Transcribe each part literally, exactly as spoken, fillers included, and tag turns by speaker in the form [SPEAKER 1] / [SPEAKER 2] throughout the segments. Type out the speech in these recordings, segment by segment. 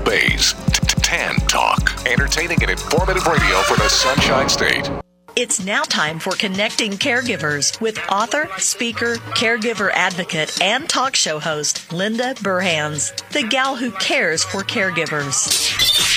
[SPEAKER 1] Bay's Tan Talk. Entertaining and informative radio for the Sunshine State.
[SPEAKER 2] It's now time for Connecting Caregivers with author, speaker, caregiver advocate, and talk show host Linda Burhans, the gal who cares for caregivers.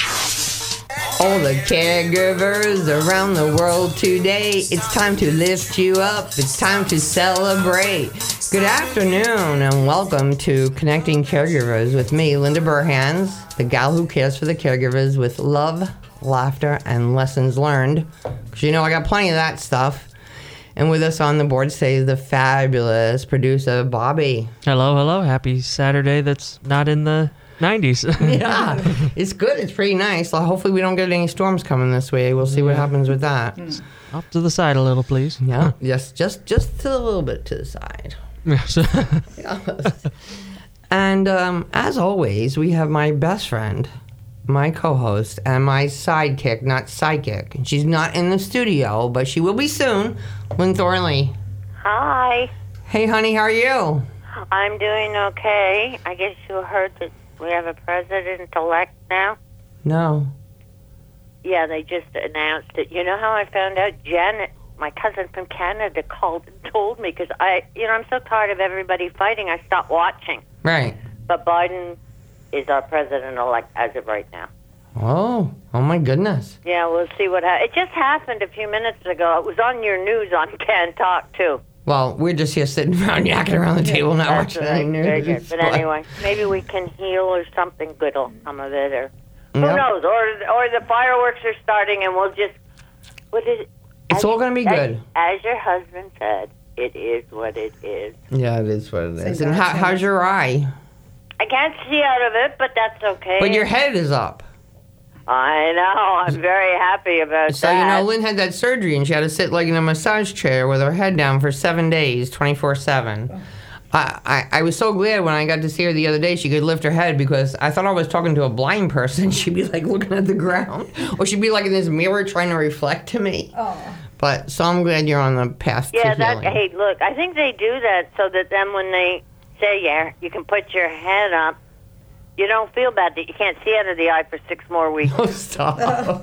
[SPEAKER 3] All the caregivers around the world today, it's time to lift you up. It's time to celebrate. Good afternoon and welcome to Connecting Caregivers with me, Linda Burhans, the gal who cares for the caregivers with love, laughter, and lessons learned. Because you know I got plenty of that stuff. And with us on the board today is the fabulous producer, Bobby.
[SPEAKER 4] Hello, hello. Happy Saturday that's not in the nineties.
[SPEAKER 3] Yeah, it's good. It's pretty nice. Well, hopefully we don't get any storms coming this way. We'll see what happens with that.
[SPEAKER 4] Off to the side a little, please.
[SPEAKER 3] Yeah, yes, just just to a little bit to the side.
[SPEAKER 4] Yes.
[SPEAKER 3] Yes. And um, as always, we have my best friend, my co-host, and my sidekick, not psychic. She's not in the studio, but she will be soon. Lynn Thornley.
[SPEAKER 5] Hi.
[SPEAKER 3] Hey, honey, how are you?
[SPEAKER 5] I'm doing okay. I guess you heard that we have a president-elect now?
[SPEAKER 3] No.
[SPEAKER 5] Yeah, they just announced it. You know how I found out? Janet, my cousin from Canada, called and told me because I, you know, I'm so tired of everybody fighting, I stopped watching.
[SPEAKER 3] Right.
[SPEAKER 5] But Biden is our president-elect as of right now.
[SPEAKER 3] Oh, oh my goodness.
[SPEAKER 5] Yeah, we'll see what happens. It just happened a few minutes ago. It was on your news on Can Talk, too.
[SPEAKER 3] Well, we're just here sitting around yakking around the table, not
[SPEAKER 5] That's
[SPEAKER 3] watching
[SPEAKER 5] right.
[SPEAKER 3] any news.
[SPEAKER 5] Very good. But anyway, maybe we can heal or something good will come of it, or who
[SPEAKER 3] Yep.
[SPEAKER 5] knows? Or or the fireworks are starting, and we'll just what is it?
[SPEAKER 3] It's
[SPEAKER 5] as,
[SPEAKER 3] all going to be
[SPEAKER 5] as,
[SPEAKER 3] good.
[SPEAKER 5] As your husband said, it is what it is.
[SPEAKER 3] Yeah, it is what it is. And how, how's your eye?
[SPEAKER 5] I can't see out of it, but that's okay.
[SPEAKER 3] But your head is up.
[SPEAKER 5] I know. I'm very happy about
[SPEAKER 3] So,
[SPEAKER 5] that.
[SPEAKER 3] you know, Lynn had that surgery and she had to sit like in a massage chair with her head down for seven days, twenty-four seven. I, I, I was so glad when I got to see her the other day she could lift her head because I thought I was talking to a blind person. She'd be like looking at the ground. Or she'd be like in this mirror trying to reflect to me. Oh. But, so I'm glad you're on the path
[SPEAKER 5] yeah,
[SPEAKER 3] to
[SPEAKER 5] that.
[SPEAKER 3] healing.
[SPEAKER 5] Hey, look, I think they do that so that then when they say, yeah, you can put your head up, you don't feel bad that you can't see out of the eye for six more weeks.
[SPEAKER 3] Oh, stop.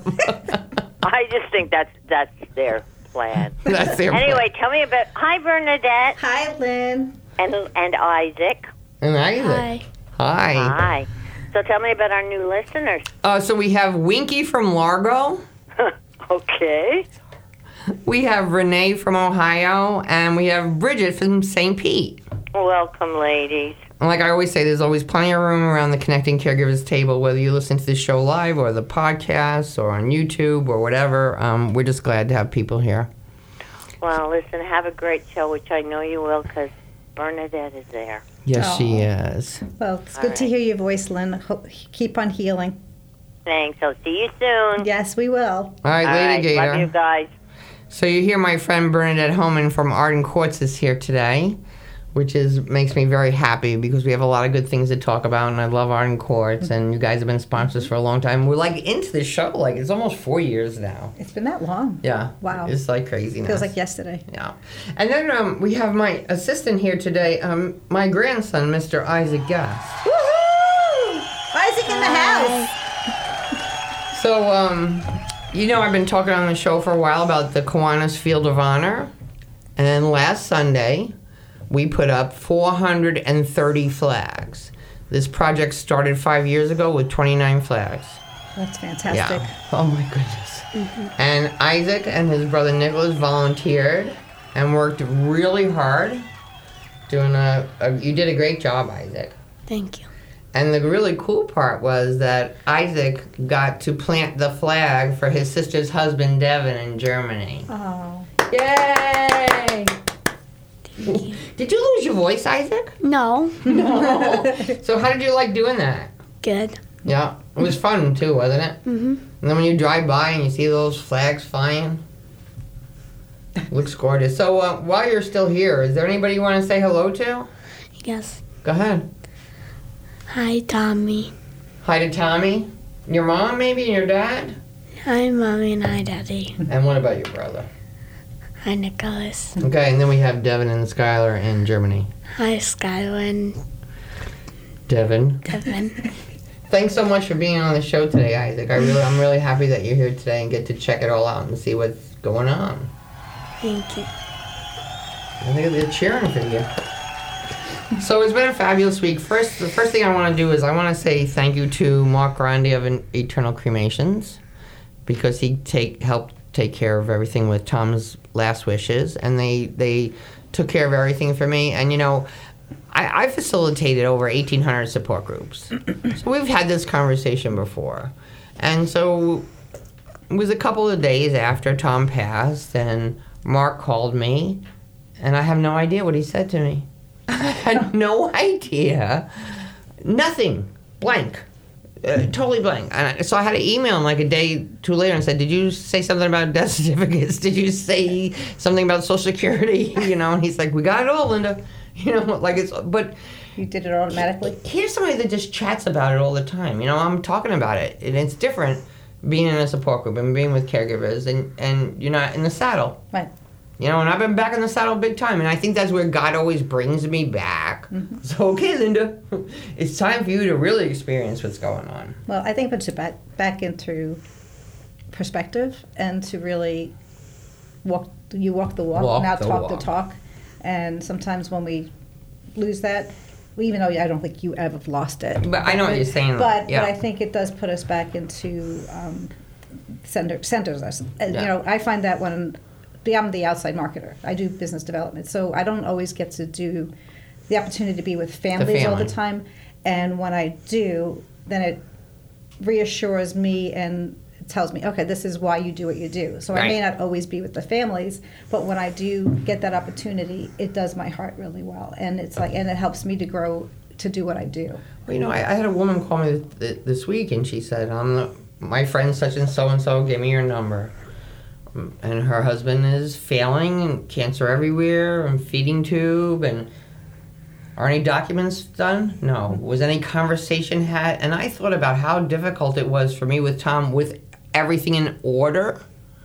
[SPEAKER 5] I just think that's that's their plan.
[SPEAKER 3] That's their
[SPEAKER 5] Anyway,
[SPEAKER 3] plan.
[SPEAKER 5] tell me about... Hi, Bernadette.
[SPEAKER 6] Hi, Lynn.
[SPEAKER 5] And and Isaac.
[SPEAKER 3] And Isaac. Hi. Hi.
[SPEAKER 5] Hi. So tell me about our new listeners.
[SPEAKER 3] Uh, so we have Winky from Largo.
[SPEAKER 5] Okay.
[SPEAKER 3] We have Renee from Ohio. And we have Bridget from Saint Pete.
[SPEAKER 5] Welcome, ladies.
[SPEAKER 3] And like I always say, there's always plenty of room around the Connecting Caregivers table, whether you listen to the show live or the podcast or on YouTube or whatever. Um, we're just glad to have people here.
[SPEAKER 5] Well, listen, have a great show, which I know you will, because Bernadette is there.
[SPEAKER 3] Yes,
[SPEAKER 6] Aw.
[SPEAKER 3] she is.
[SPEAKER 6] Well, it's
[SPEAKER 5] All
[SPEAKER 6] good
[SPEAKER 5] right.
[SPEAKER 6] to hear your voice, Lynn. Ho- keep on healing.
[SPEAKER 5] Thanks. I'll see you soon.
[SPEAKER 6] Yes, we will.
[SPEAKER 3] All right,
[SPEAKER 5] All
[SPEAKER 3] later,
[SPEAKER 5] right.
[SPEAKER 3] Gator.
[SPEAKER 5] Love you guys.
[SPEAKER 3] So you hear my friend Bernadette Homan from Arden Courts is here today, which is makes me very happy because we have a lot of good things to talk about, and I love Arden Courts, and you guys have been sponsors for a long time. We're like into the show, like it's almost four years now.
[SPEAKER 6] It's been that long.
[SPEAKER 3] Yeah.
[SPEAKER 6] Wow.
[SPEAKER 3] It's like crazy now.
[SPEAKER 6] Feels like yesterday.
[SPEAKER 3] Yeah. And then um, we have my assistant here today, um, my grandson, Mister Isaac Guest.
[SPEAKER 6] Woohoo! Isaac in the house.
[SPEAKER 3] So, um, you know, I've been talking on the show for a while about the Kiwanis Field of Honor. And last Sunday, we put up four hundred thirty flags. This project started five years ago with twenty-nine flags.
[SPEAKER 6] That's fantastic.
[SPEAKER 3] Yeah. Oh, my goodness. Mm-hmm. And Isaac and his brother Nicholas volunteered and worked really hard. Doing a, a you did a great job, Isaac.
[SPEAKER 7] Thank you.
[SPEAKER 3] And the really cool part was that Isaac got to plant the flag for his sister's husband, Devin, in Germany.
[SPEAKER 6] Oh.
[SPEAKER 3] Yay! Did you lose your voice, Isaac?
[SPEAKER 7] No.
[SPEAKER 3] No. So how did you like doing that?
[SPEAKER 7] Good.
[SPEAKER 3] Yeah. It was fun, too, wasn't it?
[SPEAKER 7] Mm-hmm.
[SPEAKER 3] And then when you drive by and you see those flags flying, looks gorgeous. So uh, while you're still here, is there anybody you want to say hello to?
[SPEAKER 7] Yes.
[SPEAKER 3] Go ahead.
[SPEAKER 7] Hi, Tommy.
[SPEAKER 3] Hi to Tommy. Your mom, maybe, and your dad?
[SPEAKER 7] Hi, Mommy, and hi, Daddy.
[SPEAKER 3] And what about your brother?
[SPEAKER 7] Hi, Nicholas.
[SPEAKER 3] Okay, and then we have Devin and Skylar in Germany.
[SPEAKER 7] Hi, Skywin.
[SPEAKER 3] Devin.
[SPEAKER 7] Devin.
[SPEAKER 3] Thanks so much for being on the show today, Isaac. I really, I'm really happy that you're here today and get to check it all out and see what's going on.
[SPEAKER 7] Thank you.
[SPEAKER 3] I think they're cheering for you. So it's been a fabulous week. First, the first thing I want to do is I want to say thank you to Mark Grandi of Eternal Cremations, because he take helped take care of everything with Tom's last wishes, and they they took care of everything for me. And you know, I, I facilitated over eighteen hundred support groups, so we've had this conversation before. And so it was a couple of days after Tom passed, and Mark called me, and I have no idea what he said to me. I had no idea. Nothing. Blank. Uh, totally blank. And I, so I had to email him like a day too later and said, did you say something about death certificates? Did you say something about Social Security? You know, and he's like, we got it all, Linda. You know, like it's, but...
[SPEAKER 6] You did it automatically?
[SPEAKER 3] Here's somebody that just chats about it all the time. You know, I'm talking about it. And it's different being in a support group and being with caregivers, and, and you're not in the saddle.
[SPEAKER 6] Right.
[SPEAKER 3] You know, and I've been back in the saddle big time, and I think that's where God always brings me back. Mm-hmm. So, okay, Linda, it's time for you to really experience what's going on.
[SPEAKER 6] Well, I think it puts it back, back into perspective, and to really walk, you walk the walk,
[SPEAKER 3] walk
[SPEAKER 6] now
[SPEAKER 3] the
[SPEAKER 6] talk
[SPEAKER 3] walk.
[SPEAKER 6] the talk. And sometimes when we lose that, even though I don't think you ever lost it.
[SPEAKER 3] But I know what you're saying.
[SPEAKER 6] But,
[SPEAKER 3] yeah.
[SPEAKER 6] but I think it does put us back into, um, center, centers us. And,
[SPEAKER 3] Yeah.
[SPEAKER 6] You know, I find that when... I'm the outside marketer. I do business development, so I don't always get to do the opportunity to be with families all the
[SPEAKER 3] family.
[SPEAKER 6] time. And when I do, then it reassures me and tells me, okay, this is why you do what you do. So
[SPEAKER 3] Right.
[SPEAKER 6] I may not always be with the families, but when I do get that opportunity, it does my heart really well, and it's like, and it helps me to grow to do what I do.
[SPEAKER 3] Well, you know, I, I had a woman call me th- th- this week, and she said, um, the, my friend such and so and so gave me your number. And her husband is failing, and cancer everywhere, and feeding tube, and are any documents done? No. Was any conversation had? And I thought about how difficult it was for me with Tom with everything in order.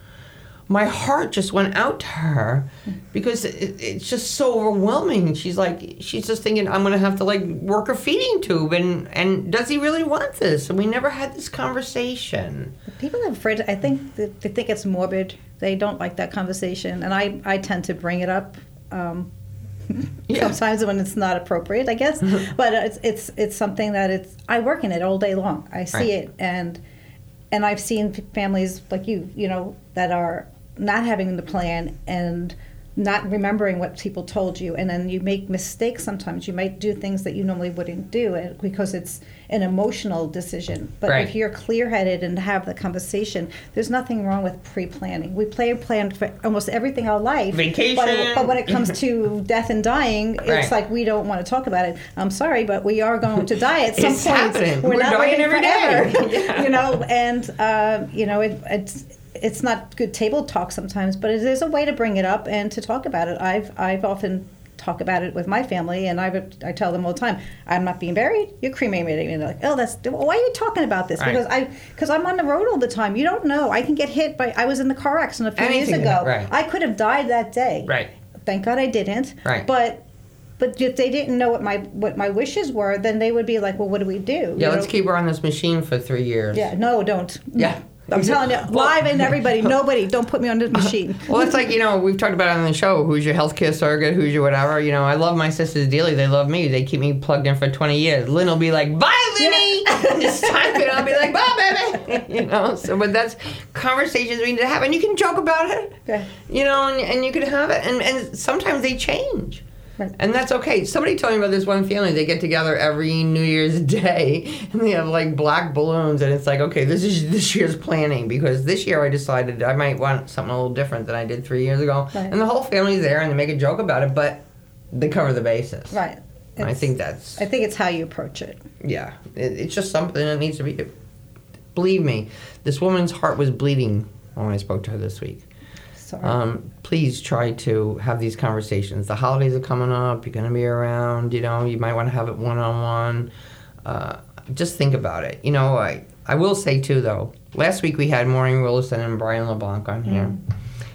[SPEAKER 3] My heart just went out to her because it, it's just so overwhelming. She's like, she's just thinking, I'm going to have to like work a feeding tube, and, and does he really want this? And we never had this conversation.
[SPEAKER 6] People are afraid. I think that they think it's morbid. They don't like that conversation, and I, I tend to bring it up um,
[SPEAKER 3] Yeah.
[SPEAKER 6] sometimes when it's not appropriate, I guess. But it's it's it's something that it's. I work in it all day long. I see
[SPEAKER 3] Right.
[SPEAKER 6] it, and and I've seen families like you, you know, that are not having the plan and not remembering what people told you, and then you make mistakes sometimes. You might do things that you normally wouldn't do it because it's an emotional decision. But
[SPEAKER 3] Right.
[SPEAKER 6] if you're clear-headed and have the conversation, there's nothing wrong with pre-planning. We play plan for almost everything in our life.
[SPEAKER 3] Vacation.
[SPEAKER 6] But, it, but when it comes to death and dying, it's
[SPEAKER 3] Right.
[SPEAKER 6] like we don't want to talk about it. I'm sorry, but we are going to die at some
[SPEAKER 3] It's
[SPEAKER 6] point.
[SPEAKER 3] happening.
[SPEAKER 6] We're,
[SPEAKER 3] We're
[SPEAKER 6] not
[SPEAKER 3] dying
[SPEAKER 6] waiting
[SPEAKER 3] every day.
[SPEAKER 6] forever.
[SPEAKER 3] Yeah.
[SPEAKER 6] You know, and uh, you know, it, it's it's not good table talk sometimes, but it is a way to bring it up and to talk about it. I've I've often talk about it with my family, and I I tell them all the time, I'm not being buried. You're cremated, and they're like, oh, that's why are you talking about this?
[SPEAKER 3] Right.
[SPEAKER 6] Because I because I'm on the road all the time. You don't know. I can get hit by. I was in the car accident a few
[SPEAKER 3] Anything,
[SPEAKER 6] years ago.
[SPEAKER 3] right.
[SPEAKER 6] I could have died that day.
[SPEAKER 3] Right.
[SPEAKER 6] Thank God I didn't.
[SPEAKER 3] Right.
[SPEAKER 6] But. But if they didn't know what my what my wishes were, then they would be like, well, what do we do?
[SPEAKER 3] Yeah,
[SPEAKER 6] You
[SPEAKER 3] let's
[SPEAKER 6] know?
[SPEAKER 3] keep her on this machine for three years.
[SPEAKER 6] Yeah, no, don't.
[SPEAKER 3] Yeah.
[SPEAKER 6] I'm telling you,
[SPEAKER 3] Well-
[SPEAKER 6] live and everybody, nobody, don't put me on this machine.
[SPEAKER 3] Well, it's like, you know, we've talked about it on the show. Who's your healthcare surrogate? Who's your whatever? You know, I love my sisters dearly. They love me. They keep me plugged in for twenty years. Lynn will be like, bye, Linny! It's time, and I'll be like, bye, baby! You know, so, but that's conversations we need to have. And you can joke about it.
[SPEAKER 6] Okay.
[SPEAKER 3] You know, and, and you can have it. And, and sometimes they change.
[SPEAKER 6] Right.
[SPEAKER 3] And that's okay. Somebody told me about this one family. They get together every New Year's Day, and they have like black balloons, and it's like, okay, this is this year's planning, because this year I decided I might want something a little different than I did three years ago.
[SPEAKER 6] Right.
[SPEAKER 3] And the whole family's there, and they make a joke about it, but they cover the basis.
[SPEAKER 6] Right.
[SPEAKER 3] And I
[SPEAKER 6] It's-
[SPEAKER 3] think that's,
[SPEAKER 6] I think it's how you approach it.
[SPEAKER 3] yeah, it, it's just something that needs to be, believe me, this woman's heart was bleeding when I spoke to her this week.
[SPEAKER 6] Sorry.
[SPEAKER 3] Um, please try to have these conversations. The holidays are coming up. You're going to be around. You know, you might want to have it one-on-one. Uh, just think about it. You know, I, I will say, too, though, last week we had Maureen Willison and Brian LeBlanc on here.
[SPEAKER 6] Mm.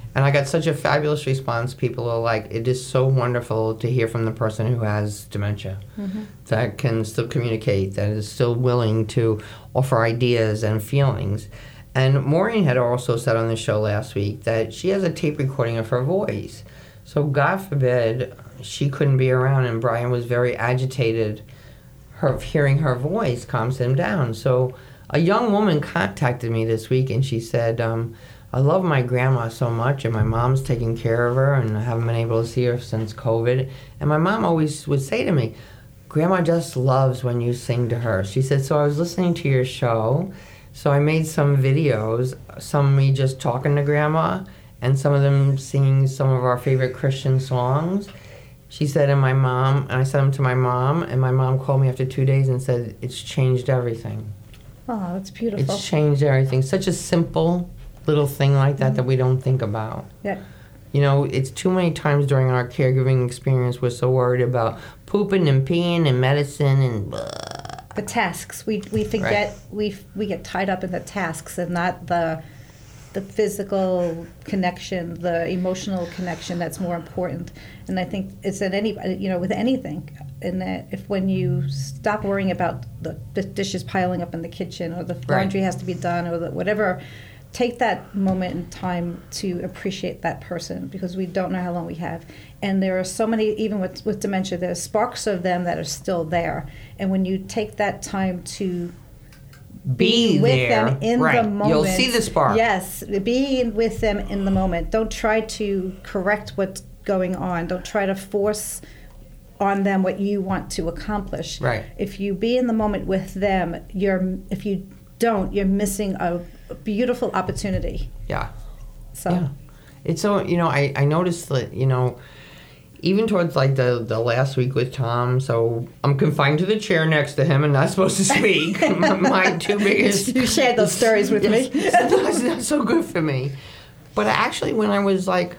[SPEAKER 3] And I got such a fabulous response. People are like, it is so wonderful to hear from the person who has dementia, mm-hmm. that can still communicate, that is still willing to offer ideas and feelings. And Maureen had also said on the show last week that she has a tape recording of her voice. So God forbid she couldn't be around and Brian was very agitated. Her hearing her voice calms him down. So a young woman contacted me this week and she said, um, I love my grandma so much and my mom's taking care of her and I haven't been able to see her since COVID. And my mom always would say to me, Grandma just loves when you sing to her. She said, so I was listening to your show. So I made some videos, some of me just talking to Grandma, and some of them singing some of our favorite Christian songs. She said, and my mom, and I sent them to my mom, and my mom called me after two days and said, it's changed everything.
[SPEAKER 6] Oh, that's beautiful.
[SPEAKER 3] It's changed everything. Such a simple little thing like that mm-hmm. that we don't think about.
[SPEAKER 6] Yeah.
[SPEAKER 3] You know, it's too many times during our caregiving experience we're so worried about pooping and peeing and medicine and blah.
[SPEAKER 6] The tasks. We we forget,
[SPEAKER 3] right.
[SPEAKER 6] we we get tied up in the tasks and not the the physical connection, the emotional connection that's more important. And I think it's at any, you know, with anything. And that if when you stop worrying about the, the dishes piling up in the kitchen or the laundry right. has to be done or the whatever, take that moment in time to appreciate that person because we don't know how long we have. And there are so many, even with, with dementia, there's sparks of them that are still there. And when you take that time to be,
[SPEAKER 3] be
[SPEAKER 6] with
[SPEAKER 3] there,
[SPEAKER 6] them in
[SPEAKER 3] right.
[SPEAKER 6] the moment.
[SPEAKER 3] You'll see the spark.
[SPEAKER 6] Yes, be with them in the moment. Don't try to correct what's going on. Don't try to force on them what you want to accomplish.
[SPEAKER 3] Right.
[SPEAKER 6] If you be in the moment with them, you're. If you don't, you're missing a beautiful opportunity.
[SPEAKER 3] Yeah.
[SPEAKER 6] So.
[SPEAKER 3] Yeah. It's so, you know, I, I noticed that, you know, even towards like the, the last week with Tom, so I'm confined to the chair next to him and not supposed to speak. my, my two biggest...
[SPEAKER 6] You shared those stories with me.
[SPEAKER 3] It's not so good for me. But actually when I was like,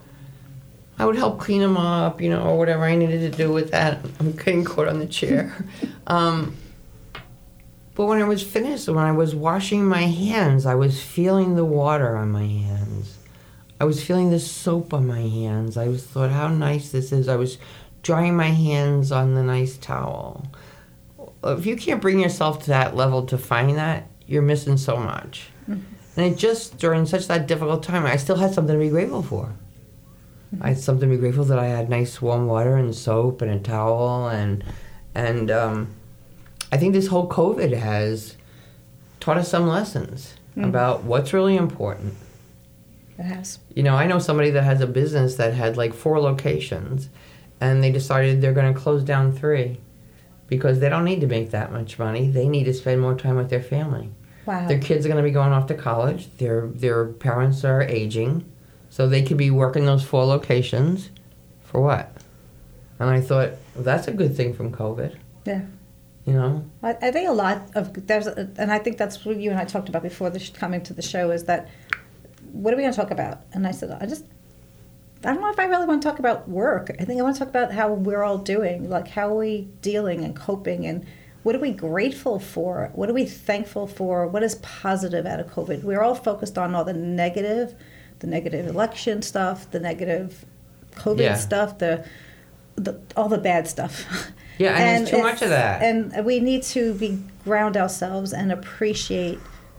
[SPEAKER 3] I would help clean him up, you know, or whatever I needed to do with that. I'm getting caught on the chair. um, but when I was finished, when I was washing my hands, I was feeling the water on my hands. I was feeling the soap on my hands. I was thought, how nice this is. I was drying my hands on the nice towel. If you can't bring yourself to that level to find that, you're missing so much. Mm-hmm. And it just, during such that difficult time, I still had something to be grateful for. Mm-hmm. I had something to be grateful that I had nice warm water and soap and a towel. And, and um, I think this whole COVID has taught us some lessons mm-hmm. about what's really important.
[SPEAKER 6] It has.
[SPEAKER 3] You know, I know somebody that has a business that had like four locations and they decided they're going to close down three because they don't need to make that much money. They need to spend more time with their family.
[SPEAKER 6] Wow.
[SPEAKER 3] Their kids are going to be going off to college. Their their parents are aging. So they could be working those four locations for what? And I thought, well, that's a good thing from COVID.
[SPEAKER 6] Yeah.
[SPEAKER 3] You know?
[SPEAKER 6] I, I think a lot of, there's, a, and I think that's what you and I talked about before the sh- coming to the show is that what are we going to talk about? And I said, I just, I don't know if I really want to talk about work. I think I want to talk about how we're all doing, like how are we dealing and coping and what are we grateful for? What are we thankful for? What is positive out of COVID? We're all focused on all the negative, the negative election stuff, the negative COVID
[SPEAKER 3] yeah.
[SPEAKER 6] stuff, the, the all the bad stuff.
[SPEAKER 3] Yeah, and,
[SPEAKER 6] and
[SPEAKER 3] there's too much of that.
[SPEAKER 6] And we need to be ground ourselves and appreciate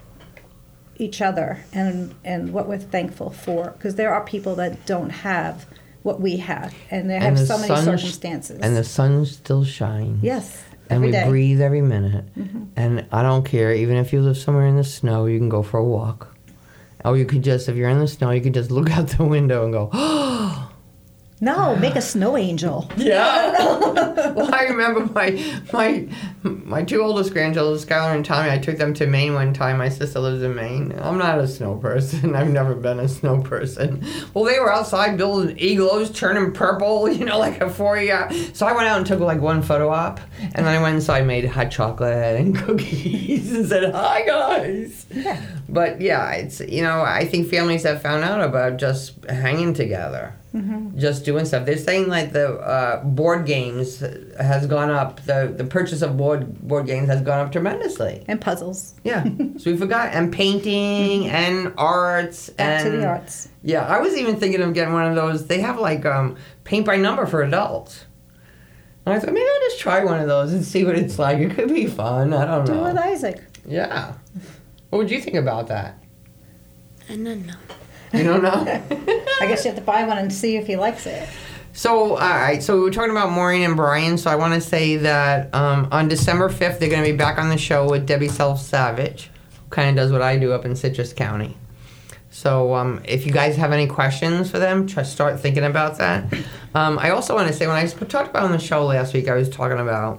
[SPEAKER 6] each other and and what we're thankful for, because there are people that don't have what we have, and they have
[SPEAKER 3] and the
[SPEAKER 6] so many circumstances.
[SPEAKER 3] And the sun still shines.
[SPEAKER 6] Yes,
[SPEAKER 3] and
[SPEAKER 6] every
[SPEAKER 3] we
[SPEAKER 6] day.
[SPEAKER 3] breathe every minute.
[SPEAKER 6] Mm-hmm.
[SPEAKER 3] And I don't care, even if you live somewhere in the snow, you can go for a walk. Or you could just, if you're in the snow, you could just look out the window and go, oh.
[SPEAKER 6] No, make a snow angel.
[SPEAKER 3] Yeah. Well, I remember my my my two oldest grandchildren, Skylar and Tommy, I took them to Maine one time. My sister lives in Maine. I'm not a snow person. I've never been a snow person. Well, they were outside building igloos, turning purple, you know, like a four-year. So I went out and took like one photo op, and then I went inside and made hot chocolate and cookies and said, hi, guys.
[SPEAKER 6] Yeah.
[SPEAKER 3] But, yeah, it's, you know, I think families have found out about just hanging together. Mm-hmm. Just doing stuff. They're saying like the uh, board games has gone up. The the purchase of board board games has gone up tremendously.
[SPEAKER 6] And puzzles.
[SPEAKER 3] Yeah. So we forgot. And painting and arts.
[SPEAKER 6] Back
[SPEAKER 3] and,
[SPEAKER 6] to the arts.
[SPEAKER 3] Yeah. I was even thinking of getting one of those. They have like um, paint by number for adults. And I thought maybe I'll just try one of those and see what it's like. It could be fun. I don't know.
[SPEAKER 6] Do it with Isaac.
[SPEAKER 3] Yeah. What would you think about that?
[SPEAKER 7] I don't know.
[SPEAKER 3] You don't know?
[SPEAKER 6] I guess you have to buy one and see if he likes it.
[SPEAKER 3] So, all right. So we were talking about Maureen and Brian. So I want to say that um, on December fifth, they're going to be back on the show with Debbie Self-Savage, who kind of does what I do up in Citrus County. So um, if you guys have any questions for them, try start thinking about that. Um, I also want to say, when I talked about on the show last week, I was talking about,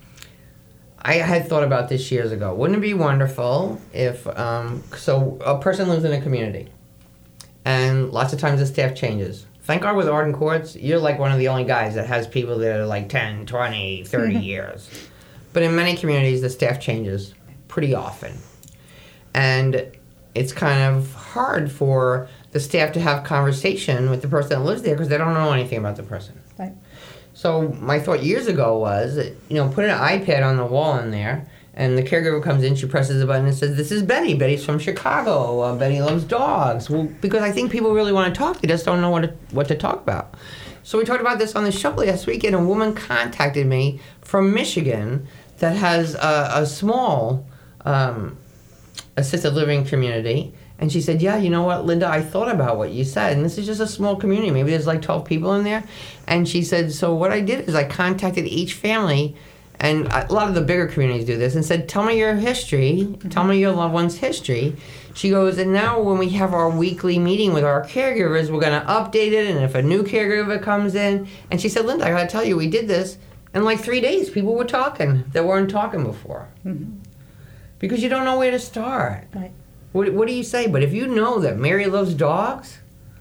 [SPEAKER 3] I had thought about this years ago. Wouldn't it be wonderful if, um, so a person lives in a community, and lots of times the staff changes. Thank God with Arden Courts, you're like one of the only guys that has people that are like ten, twenty, thirty years. But in many communities, the staff changes pretty often. And it's kind of hard for the staff to have conversation with the person that lives there because they don't know anything about the person.
[SPEAKER 6] Right.
[SPEAKER 3] So my thought years ago was, you know, put an iPad on the wall in there, and the caregiver comes in, she presses a button and says, "This is Betty. Betty's from Chicago. Uh, Betty loves dogs." Well, because I think people really want to talk, they just don't know what to, what to talk about. So we talked about this on the show last week, and a woman contacted me from Michigan that has a, a small um, assisted living community. And she said, "Yeah, you know what, Linda, I thought about what you said, and this is just a small community. Maybe there's like twelve people in there." And she said, "So what I did is I contacted each family, and a lot of the bigger communities do this, and said, tell me your history, mm-hmm. tell me your loved one's history." She goes, "And now when we have our weekly meeting with our caregivers, we're going to update it, and if a new caregiver comes in," and she said, "Linda, I got to tell you, we did this, in like three days, people were talking that weren't talking before." Mm-hmm. Because you don't know where to start.
[SPEAKER 6] Right.
[SPEAKER 3] What, what do you say? But if you know that Mary loves dogs,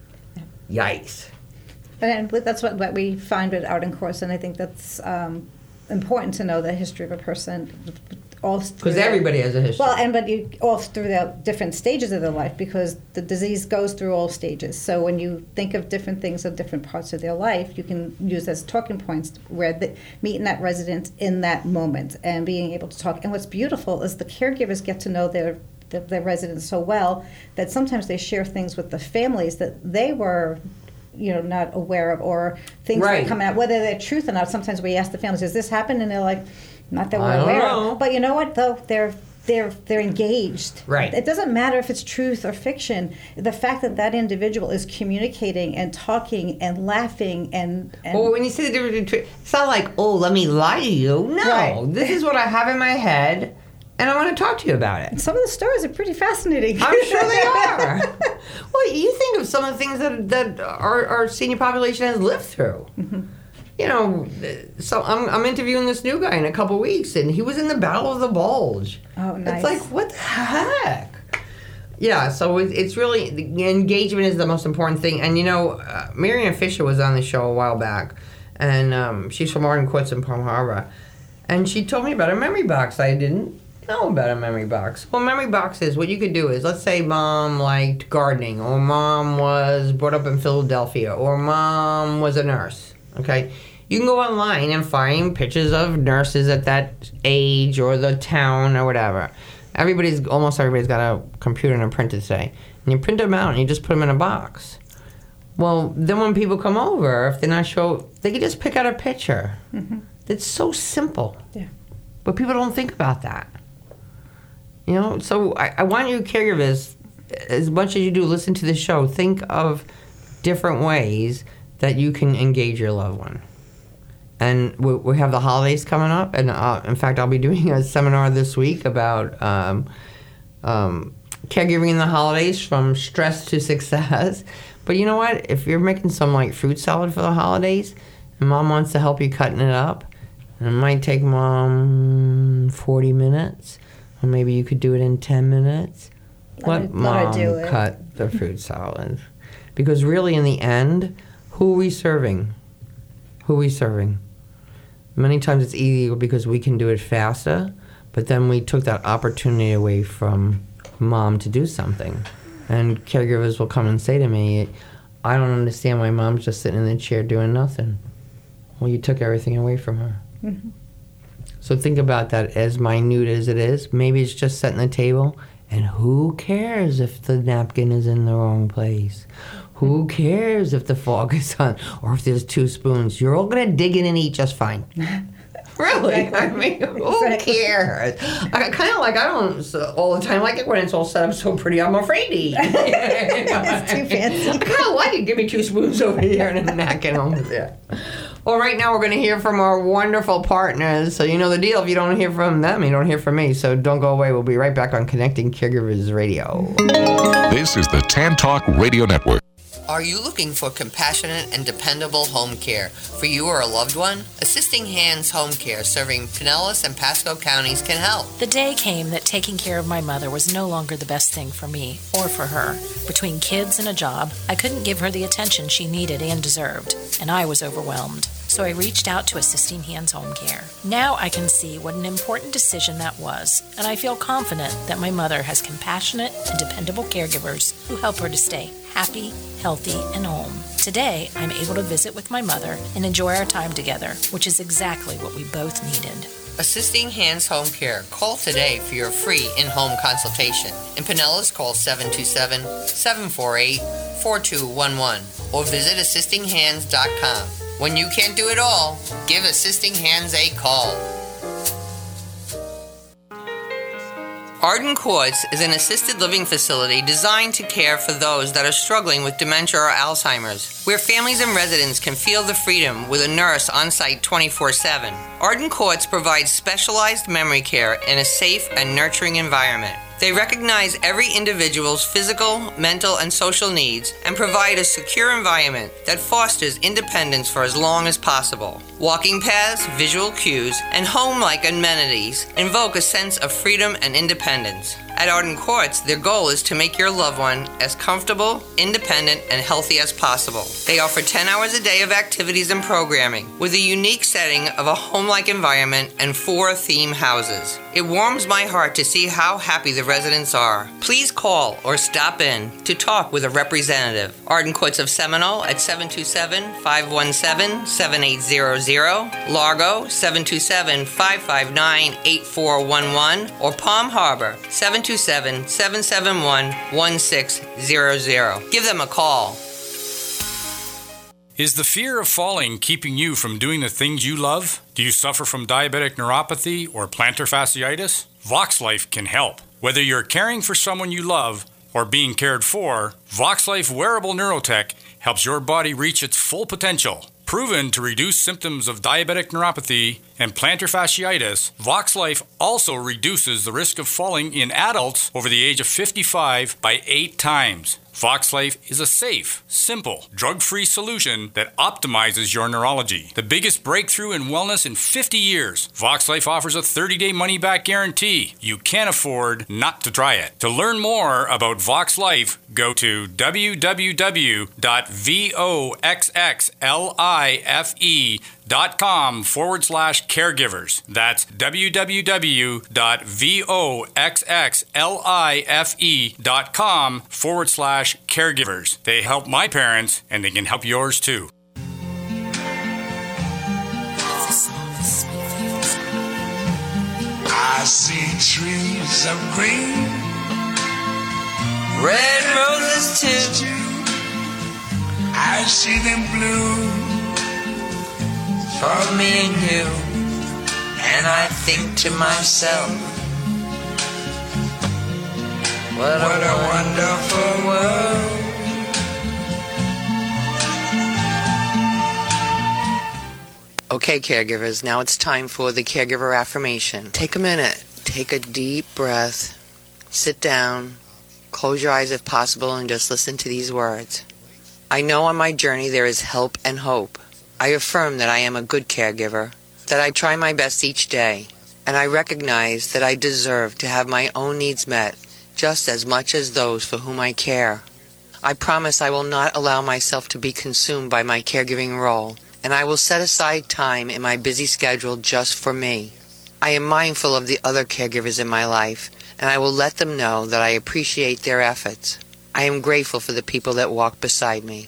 [SPEAKER 3] yikes.
[SPEAKER 6] And that's what, what we find with Arden Courts, and I think that's um, important to know the history of a person.
[SPEAKER 3] Because everybody has a history.
[SPEAKER 6] Well, and but you all through the different stages of their life, because the disease goes through all stages. So when you think of different things of different parts of their life, you can use as talking points where the, meeting that resident in that moment and being able to talk. And what's beautiful is the caregivers get to know their their, their residents so well that sometimes they share things with the families that they were, you know, not aware of, or things
[SPEAKER 3] right.
[SPEAKER 6] that come out, whether they're truth or not. Sometimes we ask the families, "Has this happened?" And they're like, "Not that we're
[SPEAKER 3] I don't
[SPEAKER 6] aware
[SPEAKER 3] know.
[SPEAKER 6] of." But you know what, though? They're they're they're engaged.
[SPEAKER 3] Right.
[SPEAKER 6] It doesn't matter if it's truth or fiction. The fact that that individual is communicating and talking and laughing and... and
[SPEAKER 3] well, when you say the difference between truth, it's not like, "Oh, let me lie to you." No.
[SPEAKER 6] Right.
[SPEAKER 3] This is what I have in my head, and I want to talk to you about it.
[SPEAKER 6] some of the stories are pretty fascinating.
[SPEAKER 3] I'm sure they are. Well, you think of some of the things that that our, our senior population has lived through. Mm-hmm. You know, so I'm I'm interviewing this new guy in a couple weeks, and he was in the Battle of the Bulge.
[SPEAKER 6] Oh, nice.
[SPEAKER 3] It's like, what the heck? Yeah, so it, it's really, the engagement is the most important thing. And, you know, uh, Marianne Fisher was on the show a while back, and um, she's from Arden Courts in Palm Harbor, and she told me about a memory box. I didn't know about a memory box. Well, memory box is, what you could do is, let's say mom liked gardening, or mom was brought up in Philadelphia, or mom was a nurse, okay? You can go online and find pictures of nurses at that age, or the town, or whatever. Everybody's, almost everybody's got a computer and a printer today. And you print them out and you just put them in a box. Well, then when people come over, if they're not sure, they can just pick out a picture. Mm-hmm. It's so simple.
[SPEAKER 6] Yeah.
[SPEAKER 3] But people don't think about that. You know, so I, I want you caregivers, as much as you do listen to the show, think of different ways that you can engage your loved one. And we, we have the holidays coming up, and uh, in fact, I'll be doing a seminar this week about um, um, caregiving in the holidays, from stress to success. But you know what? If you're making some like fruit salad for the holidays, and mom wants to help you cutting it up, and it might take mom forty minutes, or maybe you could do it in ten minutes. Let, let mom
[SPEAKER 6] do it.
[SPEAKER 3] cut the fruit salad. Because really, in the end, who are we serving? Who are we serving? Many times it's easier because we can do it faster, but then we took that opportunity away from mom to do something. And caregivers will come and say to me, I don't understand why mom's just sitting in the chair doing nothing. Well, you took everything away from her. Mm-hmm. So think about that, as minute as it is. Maybe it's just setting the table, and who cares if the napkin is in the wrong place? Who cares if the fork is on, or if there's two spoons? You're all going to dig in and eat just fine. Really? Exactly. I mean, who exactly. cares? I kind of like, I don't so, all the time like it when it's all set up so pretty. I'm afraid to eat.
[SPEAKER 6] It's too fancy.
[SPEAKER 3] I kind of like it. Give me two spoons over here and a napkin over there. Well, right now we're going to hear from our wonderful partners. So you know the deal. If you don't hear from them, you don't hear from me. So don't go away. We'll be right back on Connecting Caregivers Radio.
[SPEAKER 1] This is the Tan Talk Radio Network.
[SPEAKER 3] Are you looking for compassionate and dependable home care for you or a loved one? Assisting Hands Home Care, serving Pinellas and Pasco counties, can help.
[SPEAKER 8] The day came that taking care of my mother was no longer the best thing for me or for her. Between kids and a job, I couldn't give her the attention she needed and deserved, and I was overwhelmed. So I reached out to Assisting Hands Home Care. Now I can see what an important decision that was, and I feel confident that my mother has compassionate and dependable caregivers who help her to stay happy, healthy, and home. Today, I'm able to visit with my mother and enjoy our time together, which is exactly what we both needed.
[SPEAKER 3] Assisting Hands Home Care. Call today for your free in-home consultation. In Pinellas, call seven two seven, seven four eight, four two one one or visit assisting hands dot com. When you can't do it all, give Assisting Hands a call. Arden Courts is an assisted living facility designed to care for those that are struggling with dementia or Alzheimer's, where families and residents can feel the freedom with a nurse on site twenty-four seven. Arden Courts provides specialized memory care in a safe and nurturing environment. They recognize every individual's physical, mental, and social needs and provide a secure environment that fosters independence for as long as possible. Walking paths, visual cues, and home-like amenities invoke a sense of freedom and independence. At Arden Courts, their goal is to make your loved one as comfortable, independent, and healthy as possible. They offer ten hours a day of activities and programming, with a unique setting of a home-like environment and four theme houses. It warms my heart to see how happy the residents are. Please call or stop in to talk with a representative. Arden Courts of Seminole at seven two seven, five one seven, seven eight zero zero, Largo seven two seven, five five nine, eight four one one, or Palm Harbor seven two seven, seven seven one, one six zero zero. Give them a call.
[SPEAKER 9] Is the fear of falling keeping you from doing the things you love? Do you suffer from diabetic neuropathy or plantar fasciitis? VoxLife can help. Whether you're caring for someone you love or being cared for, VoxLife wearable neurotech helps your body reach its full potential. Proven to reduce symptoms of diabetic neuropathy and plantar fasciitis, VoxLife also reduces the risk of falling in adults over the age of fifty-five by eight times. VoxLife is a safe, simple, drug-free solution that optimizes your neurology. The biggest breakthrough in wellness in fifty years. VoxLife offers a thirty-day money-back guarantee. You can't afford not to try it. To learn more about VoxLife, go to w w w dot voxxlife.com forward slash caregivers. That's w w w dot voxxlife.com forward slash caregivers. They help my parents, and they can help yours too.
[SPEAKER 10] I see trees of green,
[SPEAKER 3] Red roses too.
[SPEAKER 10] I see them blue
[SPEAKER 3] For me and you, and I think to myself, what,
[SPEAKER 10] what a, a wonderful world.
[SPEAKER 3] Okay, caregivers, now it's time for the caregiver affirmation. Take a minute, take a deep breath, sit down, close your eyes if possible, and just listen to these words. I know on my journey there is help and hope. I affirm that I am a good caregiver, that I try my best each day, and I recognize that I deserve to have my own needs met just as much as those for whom I care. I promise I will not allow myself to be consumed by my caregiving role, and I will set aside time in my busy schedule just for me. I am mindful of the other caregivers in my life, and I will let them know that I appreciate their efforts. I am grateful for the people that walk beside me.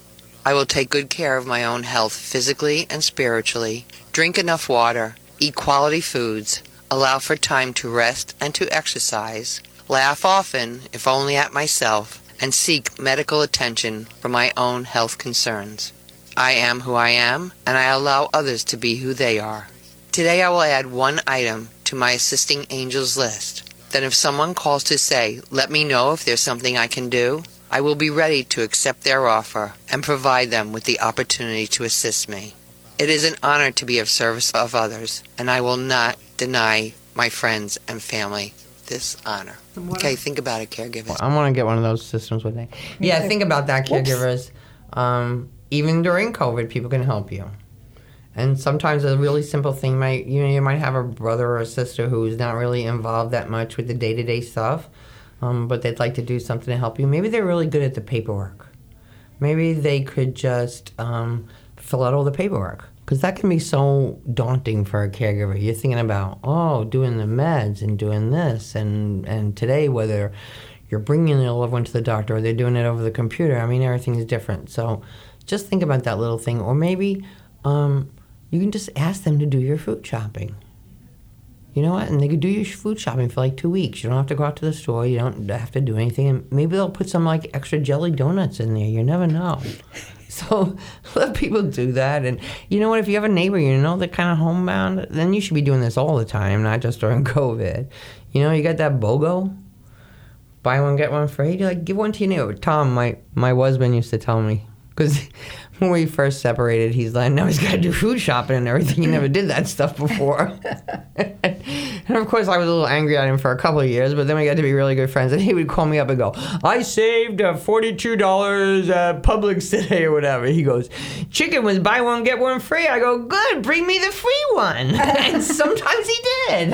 [SPEAKER 3] I will take good care of my own health physically and spiritually, drink enough water, eat quality foods, allow for time to rest and to exercise, laugh often, if only at myself, and seek medical attention for my own health concerns. I am who I am, and I allow others to be who they are. Today I will add one item to my Assisting Angels list. Then if someone calls to say, let me know if there's something I can do, I will be ready to accept their offer and provide them with the opportunity to assist me. It is an honor to be of service of others, and I will not deny my friends and family this honor. Okay, think about it, caregivers.
[SPEAKER 11] I want to get one of those systems with me. Yeah, think about that, caregivers. Um, even during COVID, people can help you. And sometimes a really simple thing might, you know, you might have a brother or a sister who's not really involved that much with the day-to-day stuff, um, but they'd like to do something to help you. Maybe they're really good at the paperwork. Maybe they could just um, fill out all the paperwork. Because that can be so daunting for a caregiver. You're thinking about, oh, doing the meds and doing this. And, and today, whether you're bringing a loved one to the doctor or they're doing it over the computer, I mean, everything is different. So just think about that little thing. Or maybe um, you can just ask them to do your food shopping. You know what? And they could do your food shopping for like two weeks. You don't have to go out to the store. You don't have to do anything. And maybe they'll put some like extra jelly donuts in there. You never know. So let people do that. And you know what? If you have a neighbor, you know, they're kind of homebound, then you should be doing this all the time, not just during COVID. You know, you got that BOGO, buy one, get one free. You're like, give one to your neighbor. Tom, my, my husband used to tell me, because when we first separated, he's like, now he's got to do food shopping and everything. He never did that stuff before. And of course, I was a little angry at him for a couple of years, but then we got to be really good friends. And he would call me up and go, I saved uh, forty-two dollars at Publix today or whatever. He goes, chicken was buy one, get one free. I go, good, bring me the free one. And sometimes he did.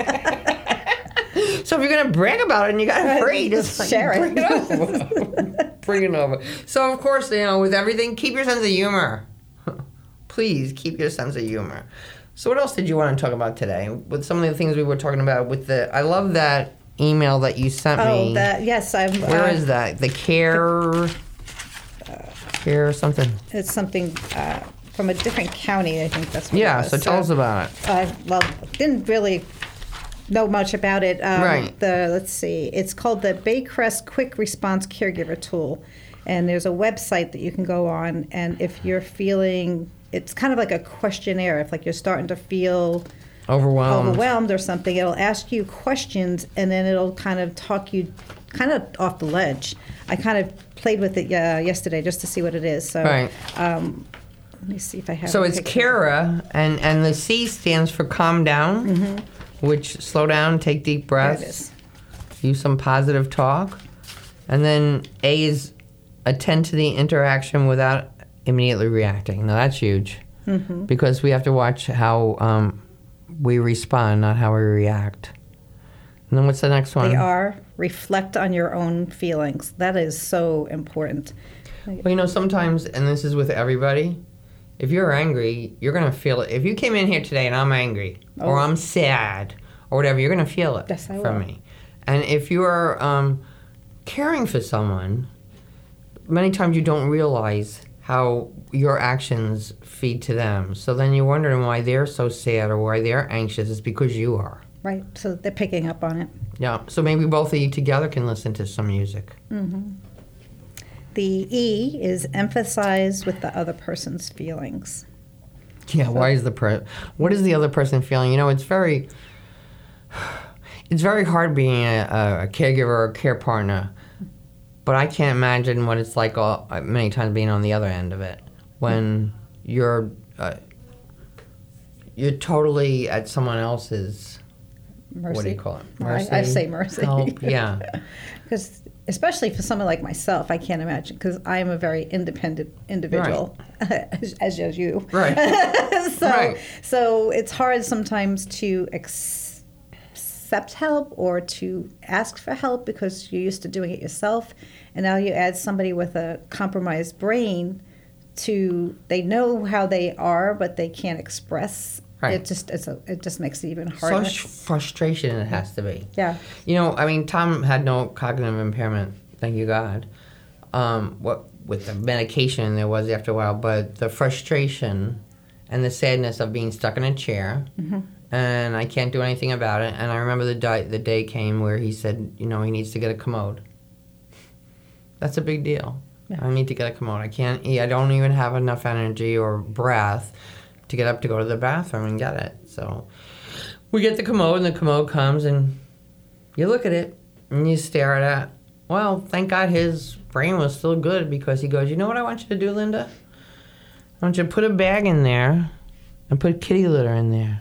[SPEAKER 11] So if you're going to brag about it and you got it free, just like,
[SPEAKER 6] share
[SPEAKER 11] bring it over. Bring it over. So, of course, you know, with everything, keep your sense of humor. Please keep your sense of humor. So what else did you want to talk about today? With some of the things we were talking about with the... I love that email that you sent
[SPEAKER 6] oh,
[SPEAKER 11] me.
[SPEAKER 6] Oh, that, yes. I'm,
[SPEAKER 11] Where
[SPEAKER 6] uh,
[SPEAKER 11] is that? The care... Uh, care something.
[SPEAKER 6] It's something uh, from a different county, I think that's what
[SPEAKER 11] yeah,
[SPEAKER 6] it was.
[SPEAKER 11] so tell so, us about it.
[SPEAKER 6] Uh, well, didn't really know much about it. Um,
[SPEAKER 11] right.
[SPEAKER 6] The Let's see. It's called the Baycrest Quick Response Caregiver Tool. And there's a website that you can go on, and if you're feeling... It's kind of like a questionnaire. If like you're starting to feel
[SPEAKER 11] overwhelmed,
[SPEAKER 6] overwhelmed or something, it'll ask you questions, and then it'll kind of talk you kind of off the ledge. I kind of played with it uh, yesterday just to see what it is. So,
[SPEAKER 11] right.
[SPEAKER 6] um, let me see if I have.
[SPEAKER 11] So it's Cara, and and the C stands for calm down, mm-hmm. which slow down, take deep breaths, use some positive talk, and then A is attend to the interaction without immediately reacting. Now that's huge, mm-hmm. because we have to watch how um, we respond, not how we react. And then what's the next one?
[SPEAKER 6] They are reflect on your own feelings. That is so important.
[SPEAKER 11] Well, you know, sometimes, and this is with everybody, if you're angry, you're going to feel it. If you came in here today and I'm angry, oh. or I'm sad, or whatever, you're going to feel it
[SPEAKER 6] yes, I
[SPEAKER 11] from
[SPEAKER 6] will.
[SPEAKER 11] me. And if you're um, caring for someone, many times you don't realize how your actions feed to them. So then you're wondering why they're so sad or why they're anxious. It's because you are.
[SPEAKER 6] Right, so they're picking up on it.
[SPEAKER 11] Yeah, so maybe both of you together can listen to some music.
[SPEAKER 6] Mm-hmm. The E is emphasize with the other person's feelings.
[SPEAKER 11] Yeah, so, why is the per- what is the other person feeling? You know, it's very, it's very hard being a, a caregiver or a care partner. But I can't imagine what it's like all, many times being on the other end of it, when you're uh, you're totally at someone else's.
[SPEAKER 6] Mercy.
[SPEAKER 11] What do you call it? Mercy.
[SPEAKER 6] I, I say mercy.
[SPEAKER 11] Help. Yeah.
[SPEAKER 6] Because especially for someone like myself, I can't imagine because I am a very independent individual, right. as, as you.
[SPEAKER 11] Right.
[SPEAKER 6] so
[SPEAKER 11] right.
[SPEAKER 6] so it's hard sometimes to accept. accept help or to ask for help because you're used to doing it yourself, and now you add somebody with a compromised brain to they know how they are but they can't express. Right. It just it's a, it just makes it even harder.
[SPEAKER 11] Such frustration it has to be.
[SPEAKER 6] Yeah.
[SPEAKER 11] You know, I mean, Tom had no cognitive impairment, thank you God. um, what with the medication there was after a while, but the frustration and the sadness of being stuck in a chair,
[SPEAKER 6] Mm-hmm.
[SPEAKER 11] and I can't do anything about it. And I remember the di- the day came where he said, you know, he needs to get a commode. That's a big deal.
[SPEAKER 6] Yeah.
[SPEAKER 11] I need to get a commode. I can't eat. I don't even have enough energy or breath to get up to go to the bathroom and get it. So we get the commode, and the commode comes, and you look at it, and you stare at it. Well, thank God his brain was still good, because he goes, you know what I want you to do, Linda? I want you to put a bag in there and put kitty litter in there.